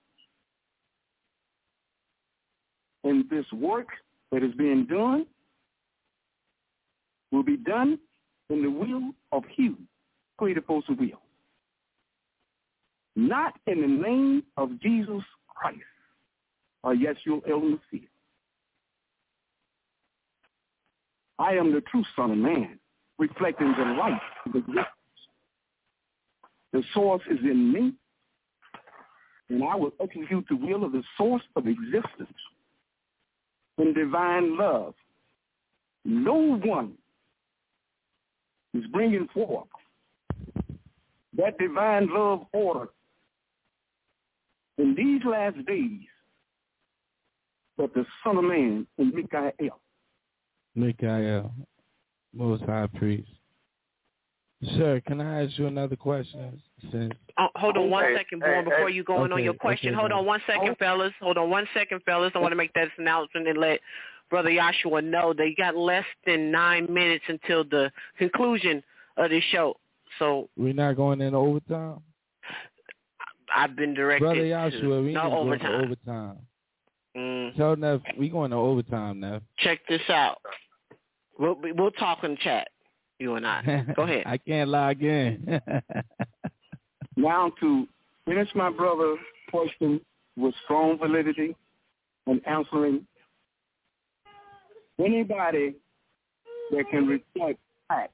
And this work that is being done will be done in the will of Hugh, creative force of will. Not in the name of Jesus Christ or Yeshua El Messiah. I am the true Son of Man, reflecting the light of existence. The source is in me, and I will execute the will of the source of existence in divine love. No one is bringing forth that divine love order in these last days but the Son of Man and Michael. Michael, Most High Priest. Sir, can I ask you another question? Since oh, hold on one hey, second, Born, hey, before hey. you go in okay, on your question. okay, Hold on one second, fellas. Hold on one second, fellas. I want to make that announcement and let Brother Yahshua know that you got less than nine minutes until the conclusion of the show. So we're not going into overtime? I've been directed Brother Yahshua, to we no need to overtime. go into overtime. Mm. Tell Neff we going to overtime, Neff. Check this out. We'll we'll talk in chat, you and I. Go ahead. I can't log in. Now to finish my brother's question with strong validity and answering anybody that can reflect back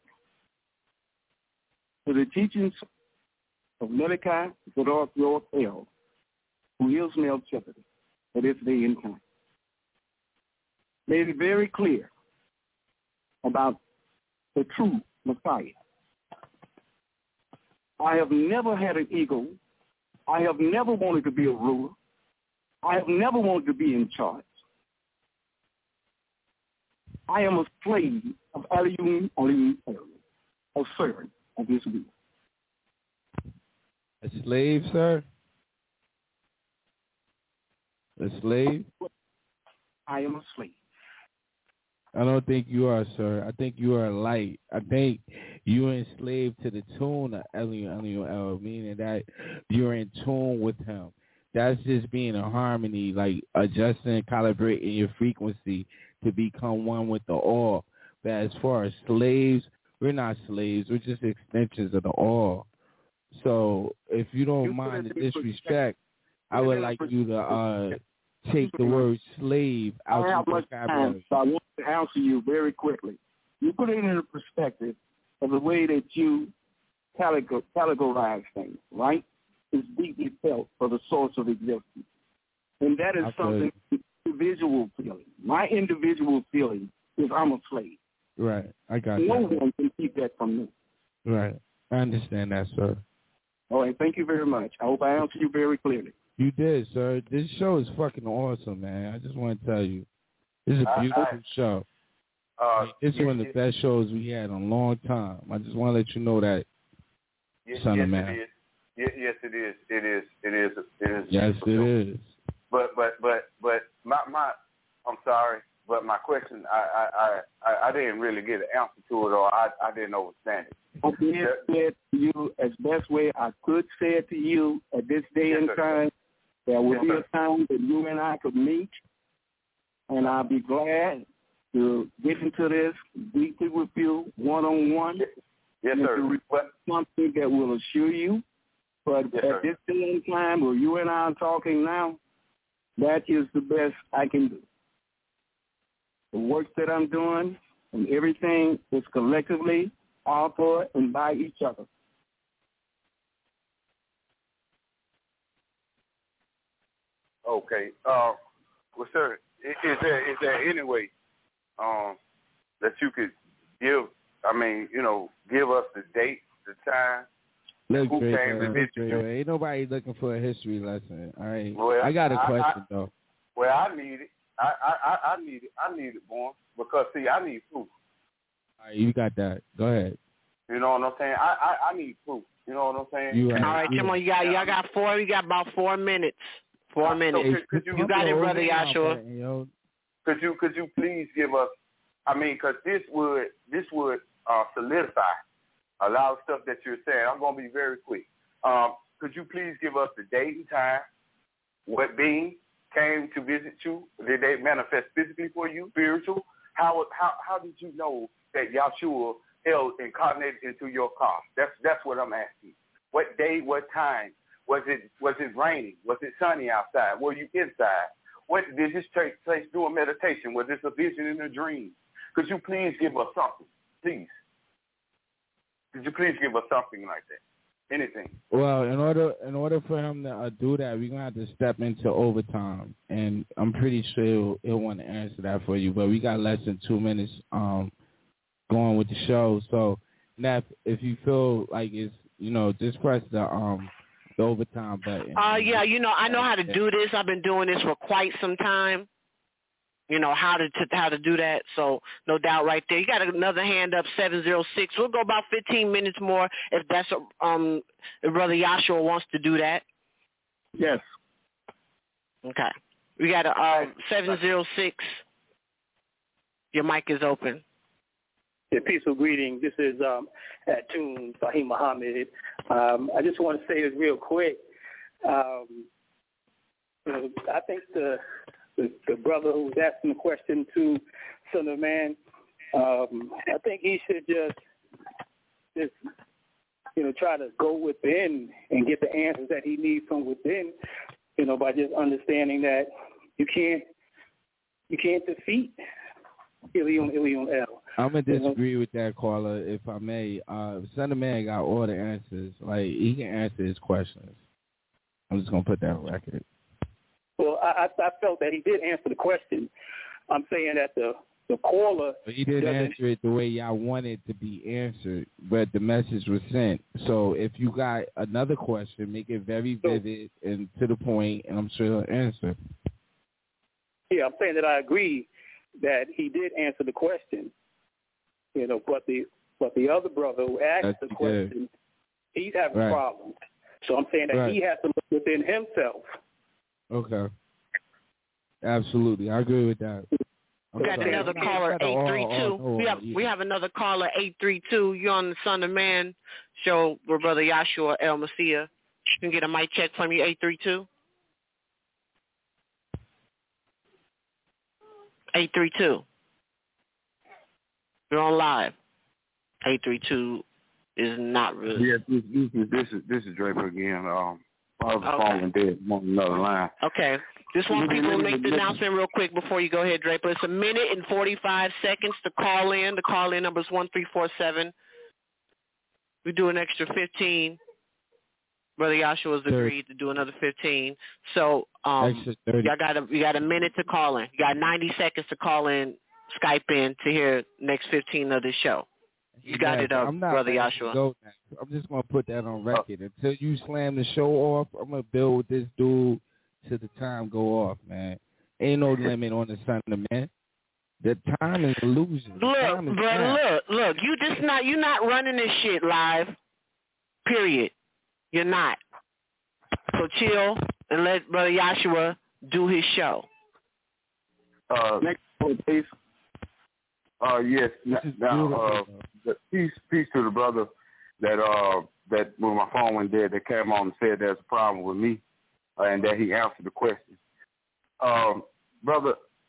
to the teachings of Malachi Zadok York El, who is Melchizedek at this day and time, made it very clear about the true Messiah. I have never had an ego. I have never wanted to be a ruler. I have never wanted to be in charge. I am a slave of Elium Olim a servant of his will. A slave, sir? A slave? I am a slave. I don't think you are, sir. I think you are light. I think you are enslaved to the tune of Elium Elium, meaning that you're in tune with him. That's just being in harmony, like adjusting, calibrating your frequency to become one with the all. But as far as slaves, we're not slaves. We're just extensions of the all. So if you don't you mind the disrespect, I would like you to uh, take the word slave out of your vocabulary. So I want to answer you very quickly. You put it in the perspective of the way that you categorize things, right? It's deeply felt for the source of existence. And that is something individual feeling. My individual feeling is I'm a slave. Right. I got no that. No one can keep that from me. Right. I understand that, sir. All right. Thank you very much. I hope I answered you very clearly. You did, sir. This show is fucking awesome, man. I just want to tell you. This is a beautiful I, I, show. Uh, like, this is yes, one of the yes. best shows we had in a long time. I just want to let you know that, yes, son yes, of man. It is. Yes, yes, it is. It is. It is. It is. Yes, it is. But but but but my my I'm sorry, but my question I I I, I didn't really get an answer to it, or I I didn't understand it. I did say it to you as best way I could say it to you at this day yes, and sir. time. There will yes, be sir. a time that you and I could meet, and I'll be glad to get into this deeply with you one on one. Yes, sir. But something that will assure you. But yes, at sir. this day and time where you and I are talking now, that is the best I can do. The work that I'm doing and everything is collectively, all for and by each other. Okay. Uh, well, sir, is there is there any way um, that you could give? I mean, you know, give us the date, the time. Look, Who Drake, came man, to look, visit Drake, you? Ain't nobody looking for a history lesson. All right. Well, I got a I, question I, though. Well, I need it. I, I, I need it. I need it, boy. Because see, I need proof. All right, you got that. Go ahead. You know what I'm saying? I, I, I need proof. You know what I'm saying? You right. All right, come on, you got y'all got four. You got about four minutes. Four uh, minutes. So could, could you, you got it, brother Yashua. You know? Could you could you please give us? I mean, because this would this would uh, solidify a lot of stuff that you're saying. I'm gonna be very quick. Um, could you please give us the date and time? What being came to visit you? Did they manifest physically for you, spiritual? How how how did you know that Yahshua held incarnated into your car? That's that's what I'm asking. What day? What time? Was it was it raining? Was it sunny outside? Were you inside? What did this take place during meditation? Was this a vision in a dream? Could you please give us something, please? Could you please give us something like that? Anything. Well, in order in order for him to uh, do that, we're gonna have to step into overtime, and I'm pretty sure he'll, he'll want to answer that for you. But we got less than two minutes um, going with the show, so Neff, if you feel like it's you know just press the um the overtime button. Uh, yeah, you know I know how to do this. I've been doing this for quite some time. You know how to, to how to do that, so no doubt right there. You got another hand up, seven zero six. We'll go about fifteen minutes more if that's a, um if Brother Yashua wants to do that. Yes. Okay. We got a um, seven zero six. Your mic is open. Yeah, peaceful greeting. This is um, Atun Fahim Muhammad. Um, I just want to say this real quick. Um, I think the the, the brother who was asking the question to Son of Man, um, I think he should just, just, you know, try to go within and get the answers that he needs from within, you know, by just understanding that you can't, you can't defeat Ilion Ilion El. I'm gonna disagree with that, caller, if I may. Uh, Son of Man got all the answers. Like, he can answer his questions. I'm just gonna put that on record. Well, I, I felt that he did answer the question. I'm saying that the the caller. But he didn't answer it the way y'all wanted to be answered, but the message was sent. So if you got another question, make it very vivid and to the point, and I'm sure he'll answer. Yeah, I'm saying that I agree that he did answer the question. You know, but the but the other brother who asked That's the question, did. he's having right. problems. So I'm saying that right. he has to look within himself. Okay. Absolutely, I agree with that. We got sorry. another caller, eight three two. We have we have another caller, eight three two. You're on the Son of Man show with Brother Yahshua El Messiah. You can get a mic check from you, eight three two. eight three two. You're on live. eight three two is not really. Yeah, this, this, this is this is Draper again. Um, I was okay. calling dead on another line. Okay. Just want people to make the announcement real quick before you go ahead, Draper. It's a minute and forty-five seconds to call in. The call-in number is one three four seven. We do an extra fifteen. Brother Yahshua has agreed to do another fifteen. So um, y'all got a, you got a minute to call in. You got ninety seconds to call in, Skype in to hear next fifteen of the show. You got yes, it up, I'm not Brother Yahshua. Go I'm just going to put that on record. Until you slam the show off, I'm going to build with this dude till the time go off, man. Ain't no limit on the Son of Man. The time is illusion. The look, time is brother, time. look, look. You just not, you're not running this shit live, period. You're not. So chill and let Brother Yahshua do his show. Uh, next one, please. Uh, yes. Now, uh, peace, peace to the brother that uh that when my phone went dead, that came on and said there's a problem with me, uh, and that he answered the question. Um, brother,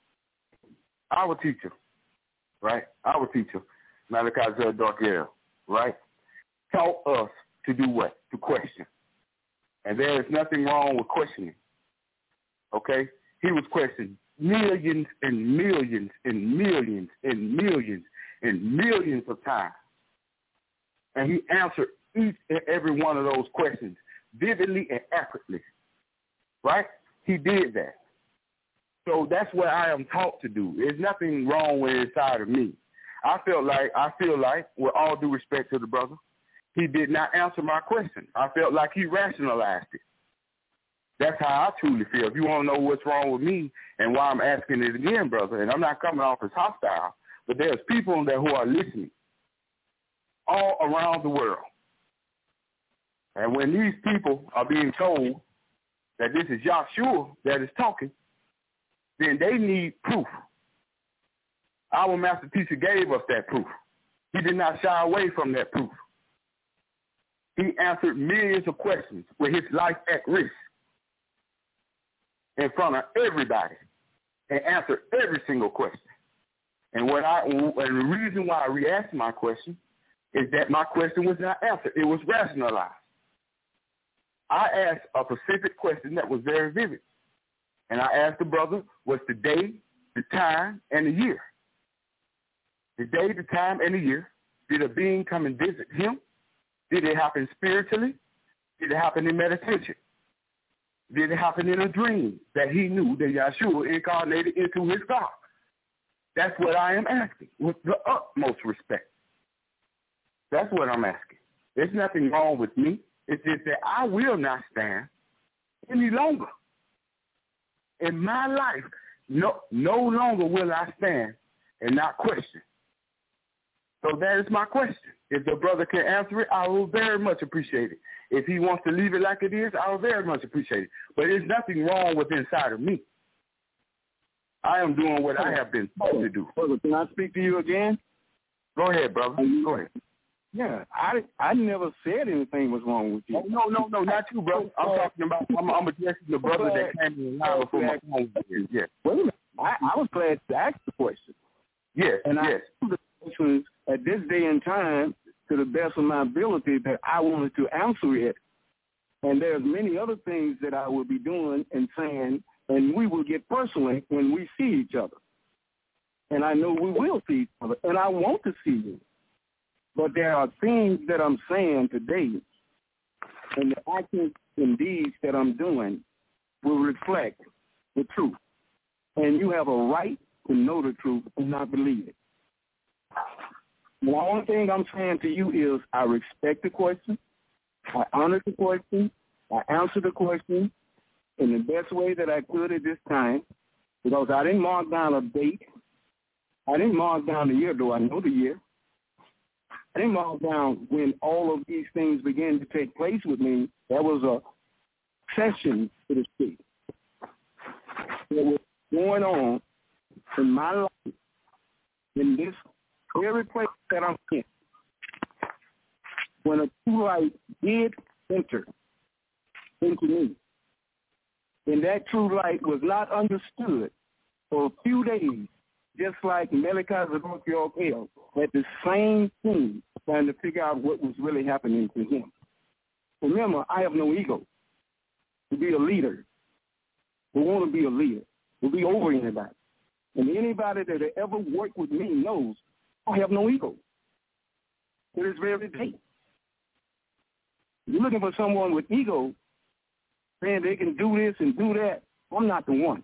our teacher, right? Our teacher, Malachi Zedorkiel, right, taught us to do what? To question. And there is nothing wrong with questioning. Okay? He was questioned millions and millions and millions and millions and millions of times. And he answered each and every one of those questions vividly and accurately. Right? He did that. So that's what I am taught to do. There's nothing wrong with inside of me. I felt like, I feel like, with all due respect to the brother, he did not answer my question. I felt like he rationalized it. That's how I truly feel. If you want to know what's wrong with me and why I'm asking it again, brother, and I'm not coming off as hostile, but there's people there who are listening all around the world. And when these people are being told that this is Yahshua that is talking, then they need proof. Our master teacher gave us that proof. He did not shy away from that proof. He answered millions of questions with his life at risk in front of everybody and answered every single question. And what I and the reason why I re-asked my question is that my question was not answered. It was rationalized. I asked a specific question that was very vivid. And I asked the brother, what's the day, the time, and the year? The day, the time, and the year. Did a being come and visit him? Did it happen spiritually? Did it happen in meditation? Did it happen in a dream that he knew that Yahshua incarnated into his God? That's what I am asking with the utmost respect. That's what I'm asking. There's nothing wrong with me. It's just that I will not stand any longer. In my life, no, no longer will I stand and not question. So that is my question. If the brother can answer it, I will very much appreciate it. If he wants to leave it like it is, I will very much appreciate it. But there's nothing wrong with inside of me. I am doing what I have been told to do. Brother, can I speak to you again? Go ahead, brother. Go ahead. Yeah, I, I never said anything was wrong with you. Oh, no, no, no, not you, brother. I'm talking about, I'm, I'm addressing the brother that came in line before my phone was here. Yeah. Wait a minute. I, I was glad to ask the question. Yes, and yes. I the questions at this day and time to the best of my ability that I wanted to answer it. And there's many other things that I will be doing and saying, and we will get personally when we see each other. And I know we will see each other, and I want to see you. But there are things that I'm saying today, and the actions and deeds that I'm doing will reflect the truth. And you have a right to know the truth and not believe it. The only thing I'm saying to you is I respect the question, I honor the question, I answer the question in the best way that I could at this time, because I didn't mark down a date. I didn't mark down the year, though I know the year. I didn't mark down when all of these things began to take place with me. That was a session, so to speak, that was going on in my life, in this very place that I'm in. When a true light did enter into me, and that true light was not understood for a few days, just like Malachi Zedekiel had the same thing, trying to figure out what was really happening to him. Remember, I have no ego to be a leader, to want to be a leader, to be over anybody. And anybody that ever worked with me knows I have no ego to this very day. You're looking for someone with ego, saying they can do this and do that. I'm not the one.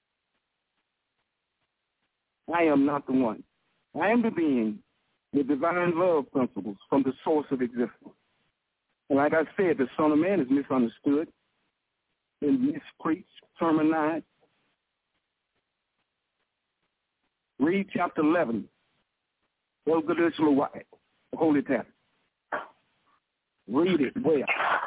I am not the one. I am the being with divine love principles from the source of existence. And like I said, the Son of Man is misunderstood and mispreached, sermonized. Read chapter eleven, El Gadishla White, the Holy Tablet. Read it well.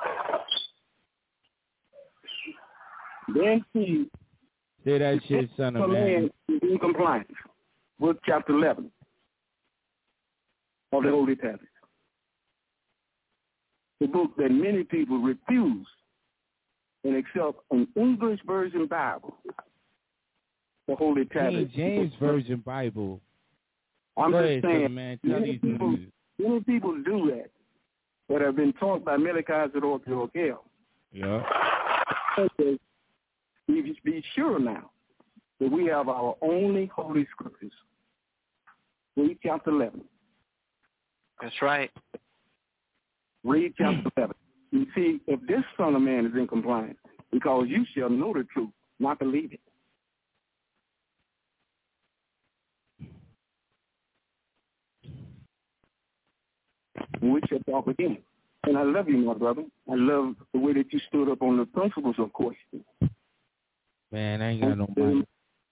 Then see. Say that shit, Son of Man. Is in compliance with chapter eleven of the Holy Tablet. The book that many people refuse and accept an English version Bible. The Holy Tablet. King James Version Bible. I'm Go just ahead, saying, Son of Man. Tell many these people, news. many people do that, that have been taught by Malachi Zedekiel. Yeah. Okay. Be, be sure now that we have our only holy scriptures. Read chapter eleven. That's right. Read chapter eleven. You see, if this Son of Man is in compliance, because you shall know the truth, not believe it. We shall talk again. And I love you, my brother. I love the way that you stood up on the principles of question. Man, I ain't got no money.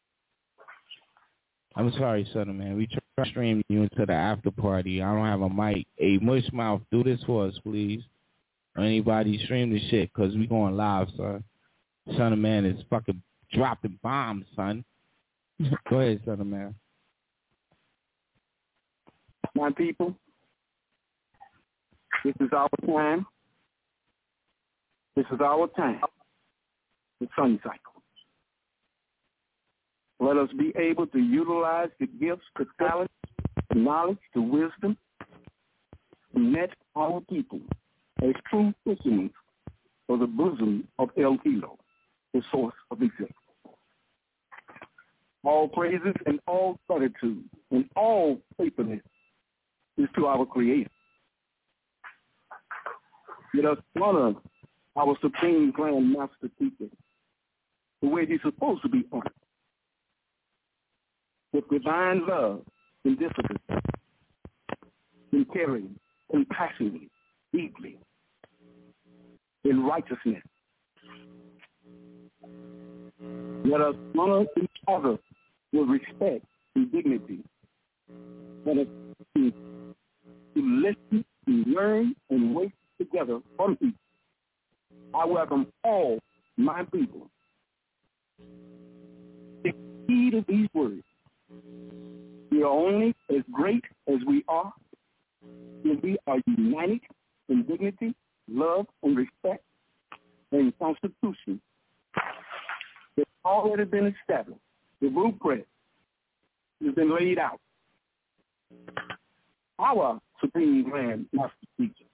I'm sorry, Son of Man. We try to stream you into the after party. I don't have a mic. Hey, Mushmouth, do this for us, please. Or anybody stream this shit, because we going live, son. Son of Man is fucking dropping bombs, son. Go ahead, Son of Man. My people, this is our time. This is our time. The sun cycle. Let us be able to utilize the gifts, the talent, the knowledge, the wisdom, to net our people as true citizens for the bosom of El Hilo, the source of existence. All praises and all gratitude and all faithfulness is to our Creator. Let us honor our Supreme Grand Master Teacher the way he's supposed to be honored, with divine love and discipline, in caring, compassionately, deeply, in righteousness. Let us honor each other with respect and dignity. Let us to, to listen, to learn, and work together from each. I welcome all my people to heed of these words. We are only as great as we are, when we are united in dignity, love, and respect, and Constitution that's already been established. The blueprint has been laid out. Our Supreme Grand Master Teacher,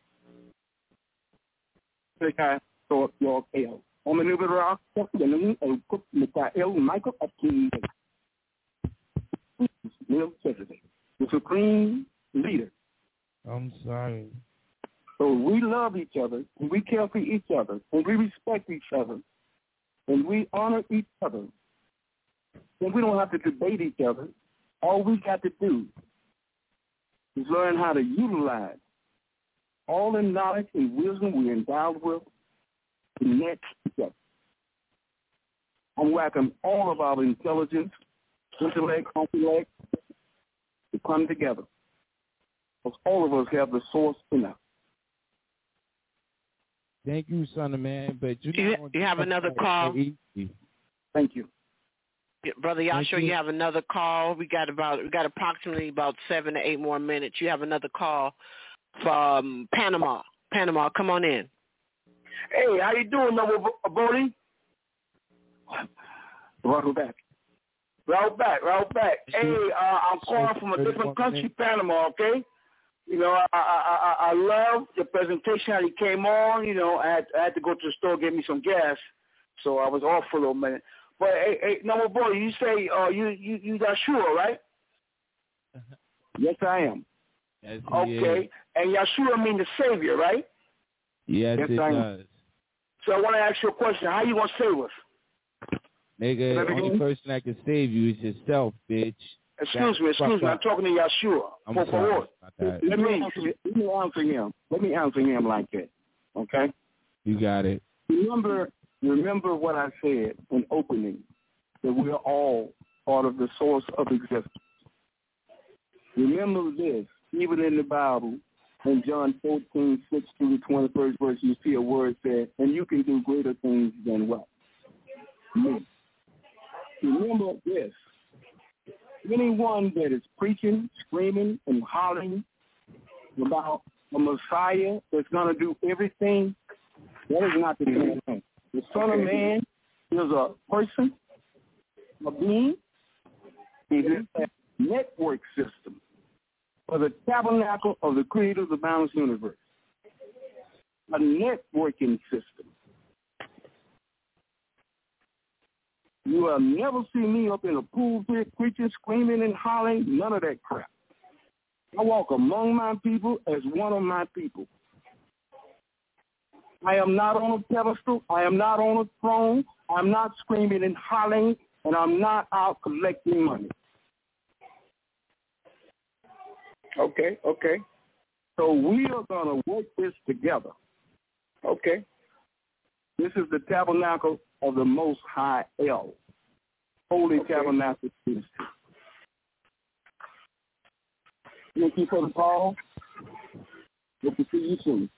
Secretary of York L. Honorable Michael Michael Akin, the Supreme Leader. I'm sorry. So we love each other, and we care for each other, and we respect each other, and we honor each other. And we don't have to debate each other. All we got to do is learn how to utilize all the knowledge and wisdom we're endowed with to net together. I'm welcoming all of our intelligence, intellect, intellect to come together. Because all of us have the source in us. Thank you, son of man. But you, you, you have another call. Thank you. Yeah, Brother Yashua, you. you have another call. We got about we got approximately about seven to eight more minutes. You have another call from Panama. Panama, come on in. Hey, how you doing, Noble Bodie? Right back. Right back, right back. Hey, uh, I'm calling from a different country, Panama, okay? You know, I, I I I love the presentation how he came on. You know, I had, I had to go to the store get me some gas, so I was off for a little minute. But hey, hey Noble Bodie, you say uh, you you you Yeshua, right? Yes, I am. Yes, okay, is. And Yeshua mean the Savior, right? Yes, yes it I does. Am. So I want to ask you a question. How you gonna save us? Nigga, the only person that can save you is yourself, bitch. Excuse That's me, excuse me. up. I'm talking to Yeshua. I'm for sorry favor. about that. Let me, answer, let me answer him. Let me answer him like that, okay? You got it. Remember, remember what I said in opening, that we are all part of the source of existence. Remember this, even in the Bible, in John fourteen, six through the twenty-first verse, you see a word said, and you can do greater things than what? Me. Remember this. Anyone that is preaching, screaming, and hollering about a Messiah that's going to do everything, that is not the same thing. The Son of Man is a person, a being, it is a network system for the tabernacle of the creator of the boundless universe. A networking system. You will never see me up in a pulpit preaching, screaming, and hollering, none of that crap. I walk among my people as one of my people. I am not on a pedestal. I am not on a throne. I'm not screaming and hollering, and I'm not out collecting money. Okay, okay. So we are going to work this together. Okay. This is the tabernacle of the Most High El, Holy okay. Tabernacle Ministry. Thank you for the call. Hope to see you soon.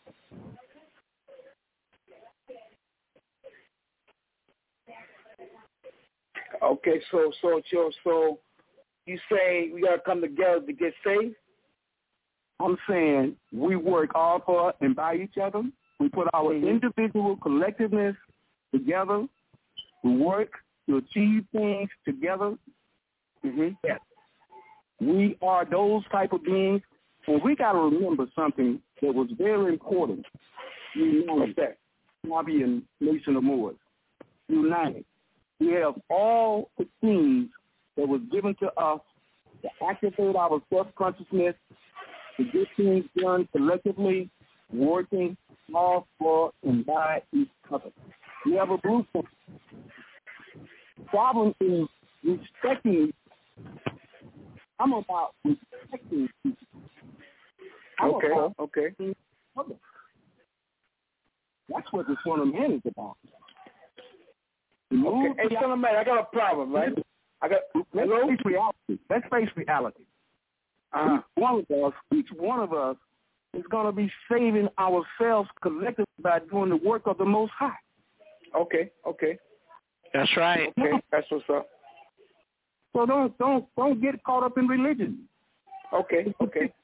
Okay, so so so so you say we gotta come together to get saved? I'm saying we work all for and by each other. We put our mm-hmm. individual collectiveness together. We work to achieve things together. Mm-hmm. Yes. We are those type of beings, and we got to remember something that was very important. United, that Arabian nation of Moors, united. We have all the things that was given to us to activate our self-consciousness, to get things done collectively, working all for and by each other. We have a blueprint. The problem is respecting. I'm about respecting people. I'm okay, about okay. Others. That's what the Son of Man is about. Okay. Hey, Son of Man, I got a problem, right? I got. Let's face reality. Let's face reality. Uh, each one of us, each one of us, is going to be saving ourselves collectively by doing the work of the Most High. Okay. Okay. That's right. Okay. That's what's up. So don't don't don't get caught up in religion. Okay. Okay.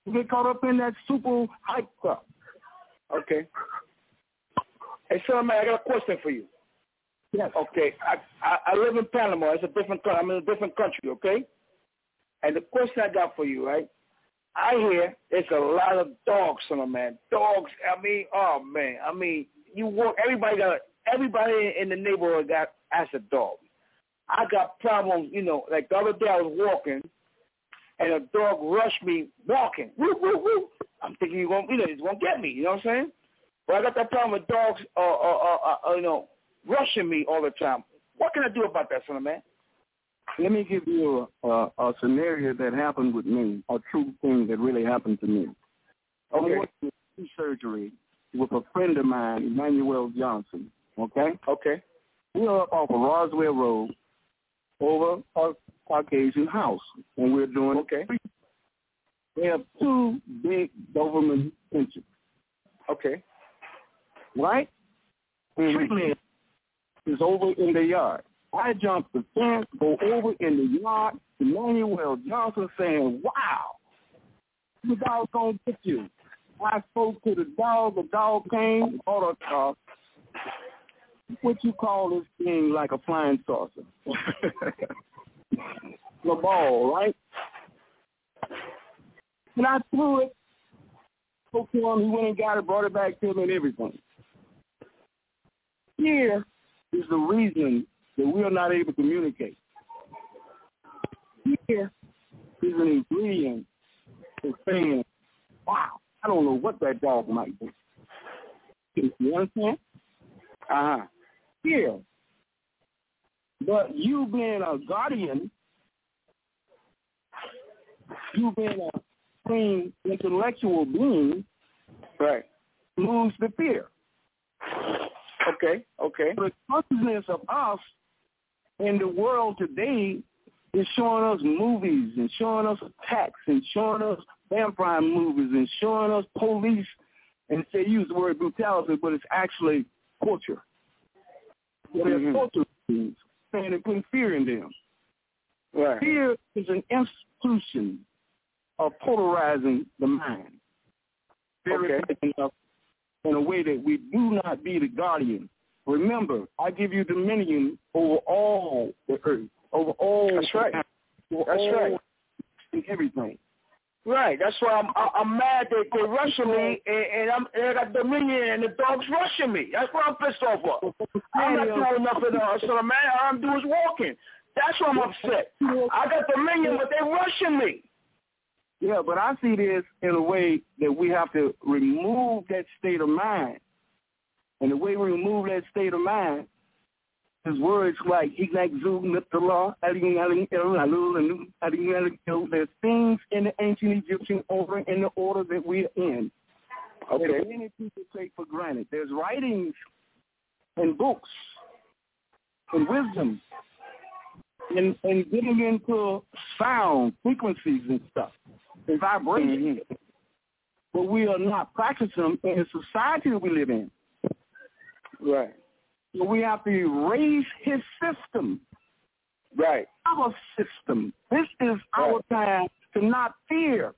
You get caught up in that super hype stuff. Okay. Hey, son, man, I got a question for you. Yes. Okay. I, I, I live in Panama. It's a different country. I'm in a different country, okay? And the question I got for you, right? I hear there's a lot of dogs, son of man. Dogs, I mean, oh, man. I mean, you walk, everybody got, everybody in the neighborhood got has a dog. I got problems, you know, like the other day I was walking, and a dog rushed me walking. Woo, woo, woo. I'm thinking you're going, you know, he's going to get me, you know what I'm saying? But I got that problem with dogs, uh, uh, uh, uh, you know, rushing me all the time. What can I do about that, son of man? Let me give you a, a, a scenario that happened with me, a true thing that really happened to me. Okay. I went to surgery with a friend of mine, Emmanuel Johnson, okay? Okay. We were up off of Roswell Road over a Caucasian house, and we're doing okay. We have two big Doberman pinchers. Okay. Right? Mm-hmm. Treatment is over in the yard. I jumped the fence, go over in the yard, Emmanuel Johnson saying, wow, the dog's going to get you. I spoke to the dog, the dog came, brought a, uh, what you call this thing like a flying saucer. The ball, right? And I threw it, spoke to him, he went and got it, brought it back to me and everything. Here is the reason that we are not able to communicate. Here is an ingredient for saying, wow, I don't know what that dog might do. You understand? Uh-huh. Here. But you being a guardian, you being a clean intellectual being, right, moves the fear. Okay, okay. The consciousness of us in the world today is showing us movies and showing us attacks and showing us vampire movies and showing us police, and they use the word brutality, but it's actually torture. Mm-hmm. They're torture things, saying they're putting fear in them. Right. Fear is an institution of polarizing the mind. Very okay. enough in a way that we do not be the guardian. Remember, I give you dominion over all the earth, over all. That's right. Over That's all right. And everything. Right. That's why I'm I'm mad that they're rushing me, and, and I'm and I got dominion, and the dog's rushing me. That's what I'm pissed off of. I'm not doing nothing else, so man, all I'm doing is walking. That's why I'm upset. I got dominion, but they're rushing me. Yeah, but I see this in a way that we have to remove that state of mind. And the way we remove that state of mind is words like, there's things in the ancient Egyptian order, in the order that we're in, okay, that many people take for granted. There's writings and books and wisdom and, and getting into sound, frequencies and stuff. And vibration, mm-hmm. but we are not practicing them in the society that we live in. Right. So we have to erase his system. Right. Our system. This is right. Our time to not fear.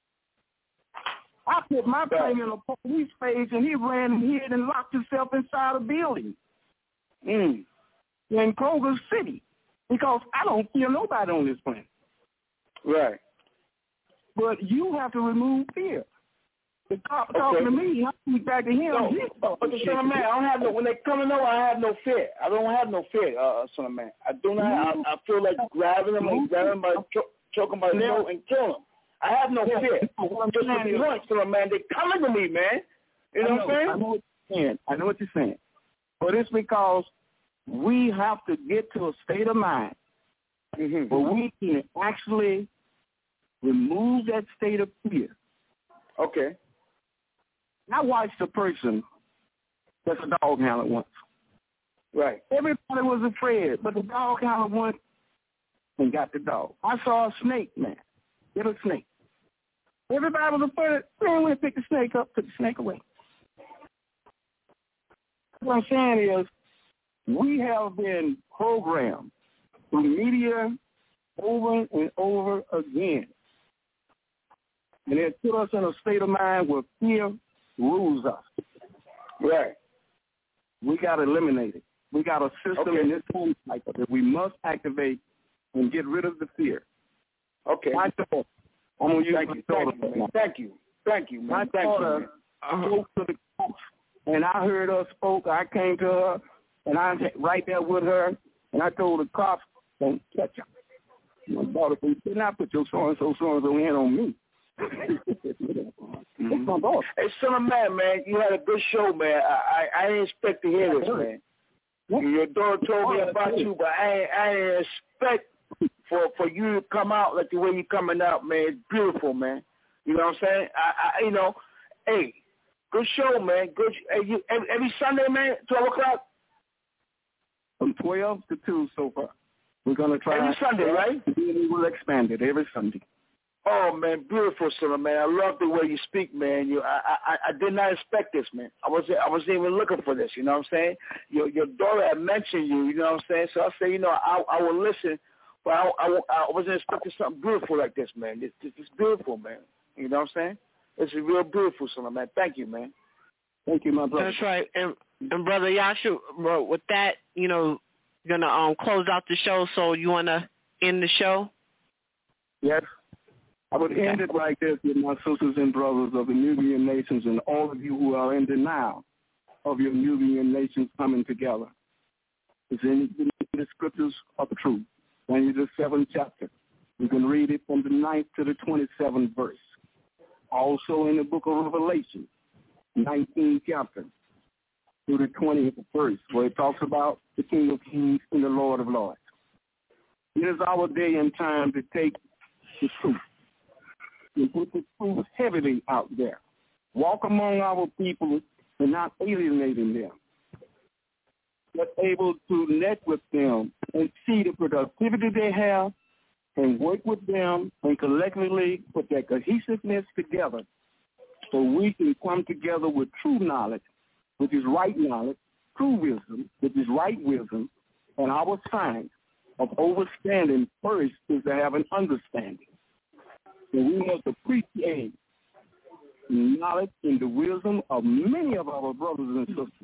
I put my right. thing in a police page, and he ran and hid and locked himself inside a building mm. in Kroger City because I don't fear nobody on this planet. Right. But you have to remove fear. The cop okay. talking to me, I speak back to him. No, but, but the son of man, I don't have no. When they come in over, I have no fear. I don't have no fear, uh, son of man. I do not. Mm-hmm. I, I feel like grabbing them, like grabbing them by cho- choking by the throat and killing them. I have no yeah. fear. Just to be honest, son of man, they coming to me, man. You know, know what I'm saying? I know what you're saying. I know what you're saying. But it's because we have to get to a state of mind mm-hmm. where we can actually remove that state of fear. Okay. I watched a person that's a dog handler once. Right. Everybody was afraid, but the dog handler went and got the dog. I saw a snake, man. Get a snake. Everybody was afraid. Man went and picked the snake up, took the snake away. What I'm saying is we have been programmed through media over and over again And it put us in a state of mind where fear rules us. Right. We got to eliminate it. We got a system Okay. in this time cycle that we must activate and get rid of the fear. Okay. My daughter, I'm going to use Thank my you. daughter. Thank you, man. Thank you. Thank you, man. My Thank daughter you, man. spoke to the cops, and I heard her spoke. I came to her, and I was right there with her, and I told the cops, don't touch her. My daughter said, you did not put your so-and-so, so-and-so hand on me. Mm-hmm. My boss. Hey, son of man, man, you had a good show, man. I I, I didn't expect to hear this, man. Your daughter told me about you, but I ain't, I didn't expect for for you to come out like the way you coming out, man. It's beautiful, man. You know what I'm saying? I, I you know, hey, good show, man. Good. Hey, you, every, every Sunday, man, twelve o'clock. From twelve to two so far. We're gonna try every Sunday, right? We will expand it every Sunday. Oh man, beautiful, son, man. I love the way you speak, man. You, I, I, I did not expect this, man. I wasn't, I wasn't even looking for this. You know what I'm saying? Your, your daughter had mentioned you. You know what I'm saying? So I say, you know, I, I will listen, but I, I, I wasn't expecting something beautiful like this, man. It's, it's beautiful, man. You know what I'm saying? It's real beautiful, son, man. Thank you, man. Thank you, my brother. That's right, and, and brother Yashu, bro, with that, you know, you're gonna um close out the show. So you wanna end the show? Yes. I would end it like this with my sisters and brothers of the Nubian nations and all of you who are in denial of your Nubian nations coming together. It's in the scriptures of the truth. Daniel the seventh chapter. You can read it from the ninth to the twenty-seventh verse. Also in the book of Revelation, nineteenth chapter through the twentieth verse, where it talks about the King of Kings and the Lord of Lords. It is our day and time to take the truth. We put the truth heavily out there. Walk among our people and not alienating them, but able to net with them and see the productivity they have and work with them and collectively put that cohesiveness together so we can come together with true knowledge, which is right knowledge, true wisdom, which is right wisdom, and our science of overstanding first is to have an understanding. So we must appreciate the knowledge and the wisdom of many of our brothers and sisters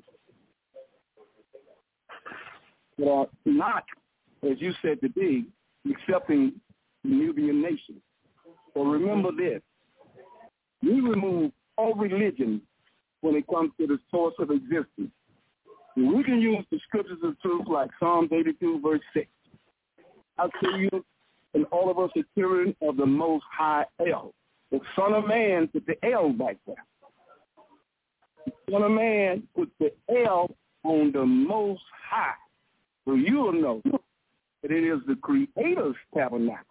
that are not, as you said today, accepting the Nubian nation. So remember this. We remove all religion when it comes to the source of existence. And we can use the scriptures of truth like Psalm eighty-two, verse six. I'll tell you, and all of us are children of the Most High El. The Son of Man put the L back there. The Son of Man put the L on the Most High. So you'll know that it is the Creator's tabernacle.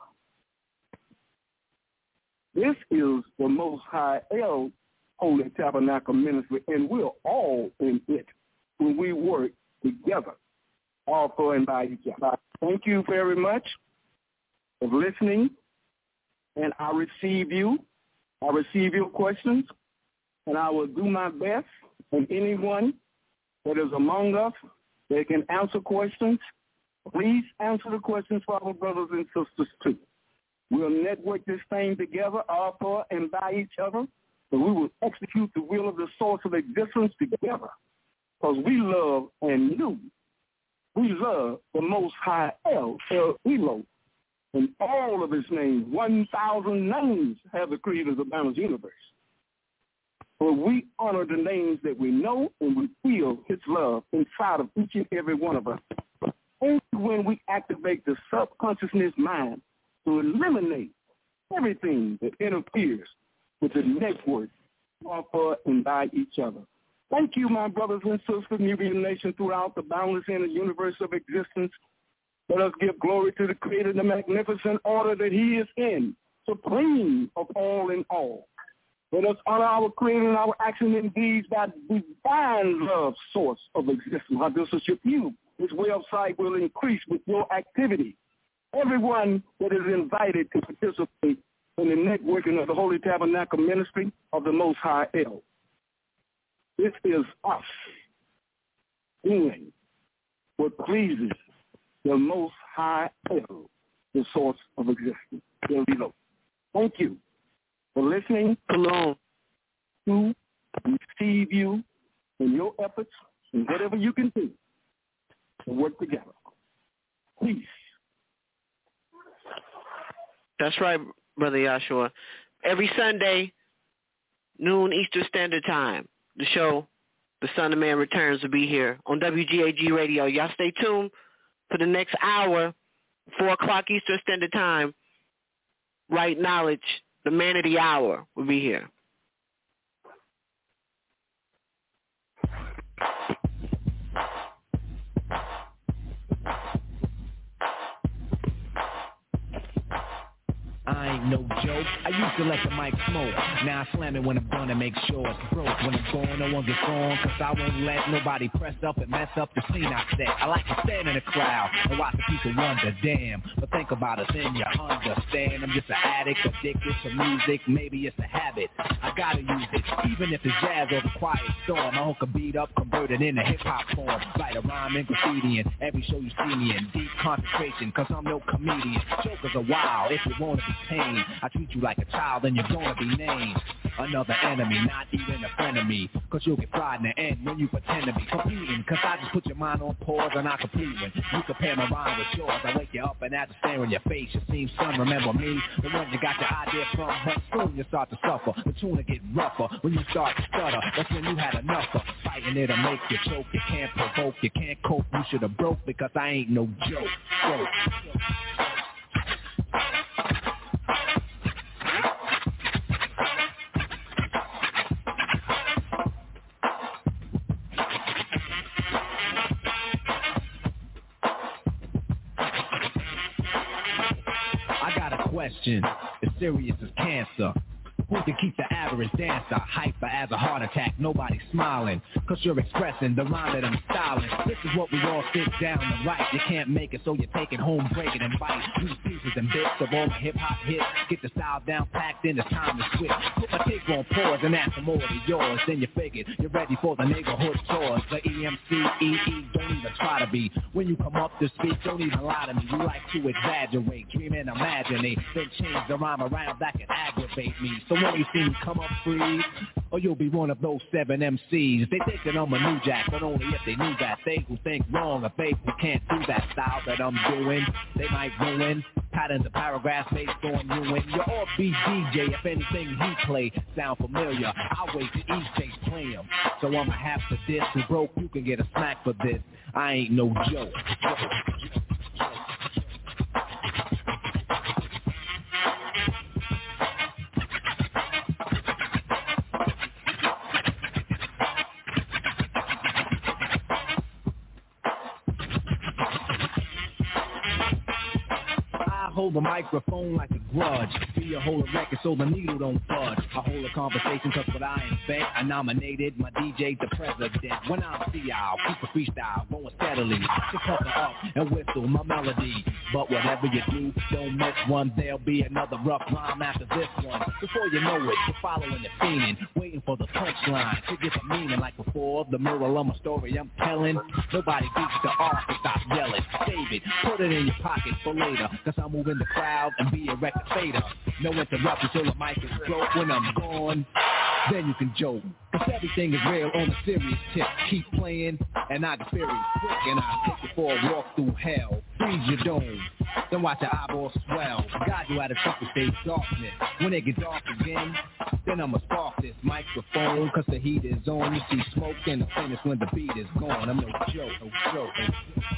This is the Most High El Holy Tabernacle Ministry, and we're all in it when we work together, all for and by each other. Thank you very much of listening, and I receive you. I receive your questions, and I will do my best. And anyone that is among us that can answer questions, please answer the questions for our brothers and sisters too. We'll network this thing together, all for and by each other, so we will execute the will of the source of existence together, because we love and knew. We love the Most High El, El Elo, and all of his names. one thousand names have the creators of Banner's universe. But we honor the names that we know, and we feel his love inside of each and every one of us. Only when we activate the subconsciousness mind to eliminate everything that interferes with the network for and by each other. Thank you, my brothers and sisters, Nubian Nation, throughout the boundless inner universe of existence. Let us give glory to the Creator, the magnificent order that he is in, supreme of all in all. Let us honor our Creator and our action and deeds by divine love source of existence. How this is you. This website will increase with your activity. Everyone that is invited to participate in the networking of the Holy Tabernacle Ministry of the Most High El. This is us doing what pleases the Most High El, the source of existence. There we go. Thank you. for listening Cologne. to receive you in your efforts and whatever you can do to work together. Peace. That's right, Brother Yahshua. Every Sunday, noon Eastern Standard Time, the show, The Son of Man Returns, will be here on W G A G Radio. Y'all stay tuned for the next hour, four o'clock Eastern Standard Time. Right Knowledge, the man of the hour, will be here. I ain't no joke. I used to let the mic smoke. Now I slam it when I'm done and make sure it's broke. When I'm gone, no one gets on, cause I won't let nobody press up and mess up the scene I set. I like to stand in the crowd and watch the people wonder, damn. But think about it, then you understand. I'm just an addict, addicted to music. Maybe it's a habit. I gotta use it, even if it's jazz or the quiet storm. I hook a beat up, convert it into hip-hop form. Write a rhyme and graffiti in every show you see me in. Deep concentration, cause I'm no comedian. Jokers are wild, if you wanna be tame. I treat you like a child and you're gonna be named another enemy, not even a friend of me. Cause you'll get fried in the end when you pretend to be competing. Cause I just put your mind on pause and I complete when you compare my rhyme with yours. I wake you up and at the stare in your face, you seem son, remember me, the one you got your idea from. But soon you start to suffer, the tune will get rougher. When you start to stutter, that's when you had enough of fighting. It'll make you choke, you can't provoke, you can't cope, you should have broke. Because I ain't no joke. So, question, as serious as cancer. Who can keep the average dancer hyper as a heart attack? Nobody smiling, cause you're expressing the rhyme that I'm styling. This is what we all sit down to write. You can't make it, so you're taking home, breaking and bite. Use pieces and bits of all my hip-hop hits. Get the style down packed, then it's time to switch. Put my take on pause and add some more to yours. Then you figured you're ready for the neighborhood chores. The E M C, E E, don't even try to be. When you come up to speak, don't even lie to me. You like to exaggerate, dream and imaginate. Then change the rhyme around that can aggravate me. So when you see me come up free, or you'll be one of those seven M Cs. They think that I'm a new jack, but only if they knew that. They who think wrong or fake who can't do that style that I'm doing, they might ruin patterns of paragraphs based on you. And you're all B D J, if anything he play sound familiar, I'll wait to each case play him. So I'ma have to diss who broke, you can get a smack for this. I ain't no joke. Hold the microphone like a grudge. Be a hold a record so the needle don't budge. I hold a conversation cause what I invent. I nominated my D J the president. When I'm C I'll keep a freestyle going steadily. To cover up and whistle my melody. But whatever you do, don't miss one. There'll be another rough rhyme after this one. Before you know it, you're following the fiending, waiting for the punchline to get the meaning. Like before, the moral of my story I'm telling. Nobody beats the art, so stop yelling. Save it, put it in your pocket for later. Cause I'm moving in the crowd and be a record fader. No interruption till the mic is broke. When I'm gone, then you can joke. Cause everything is real on a serious tip. Keep playing and I get very quick and I'll take you for a walk through hell. Freeze your dome, then watch your eyeballs swell. God, you had a tough stage darkness. When it get dark again, then I'ma spark this microphone. Cause the heat is on. You see smoke and the finish when the beat is gone. I'm no joke, no joke, no joke.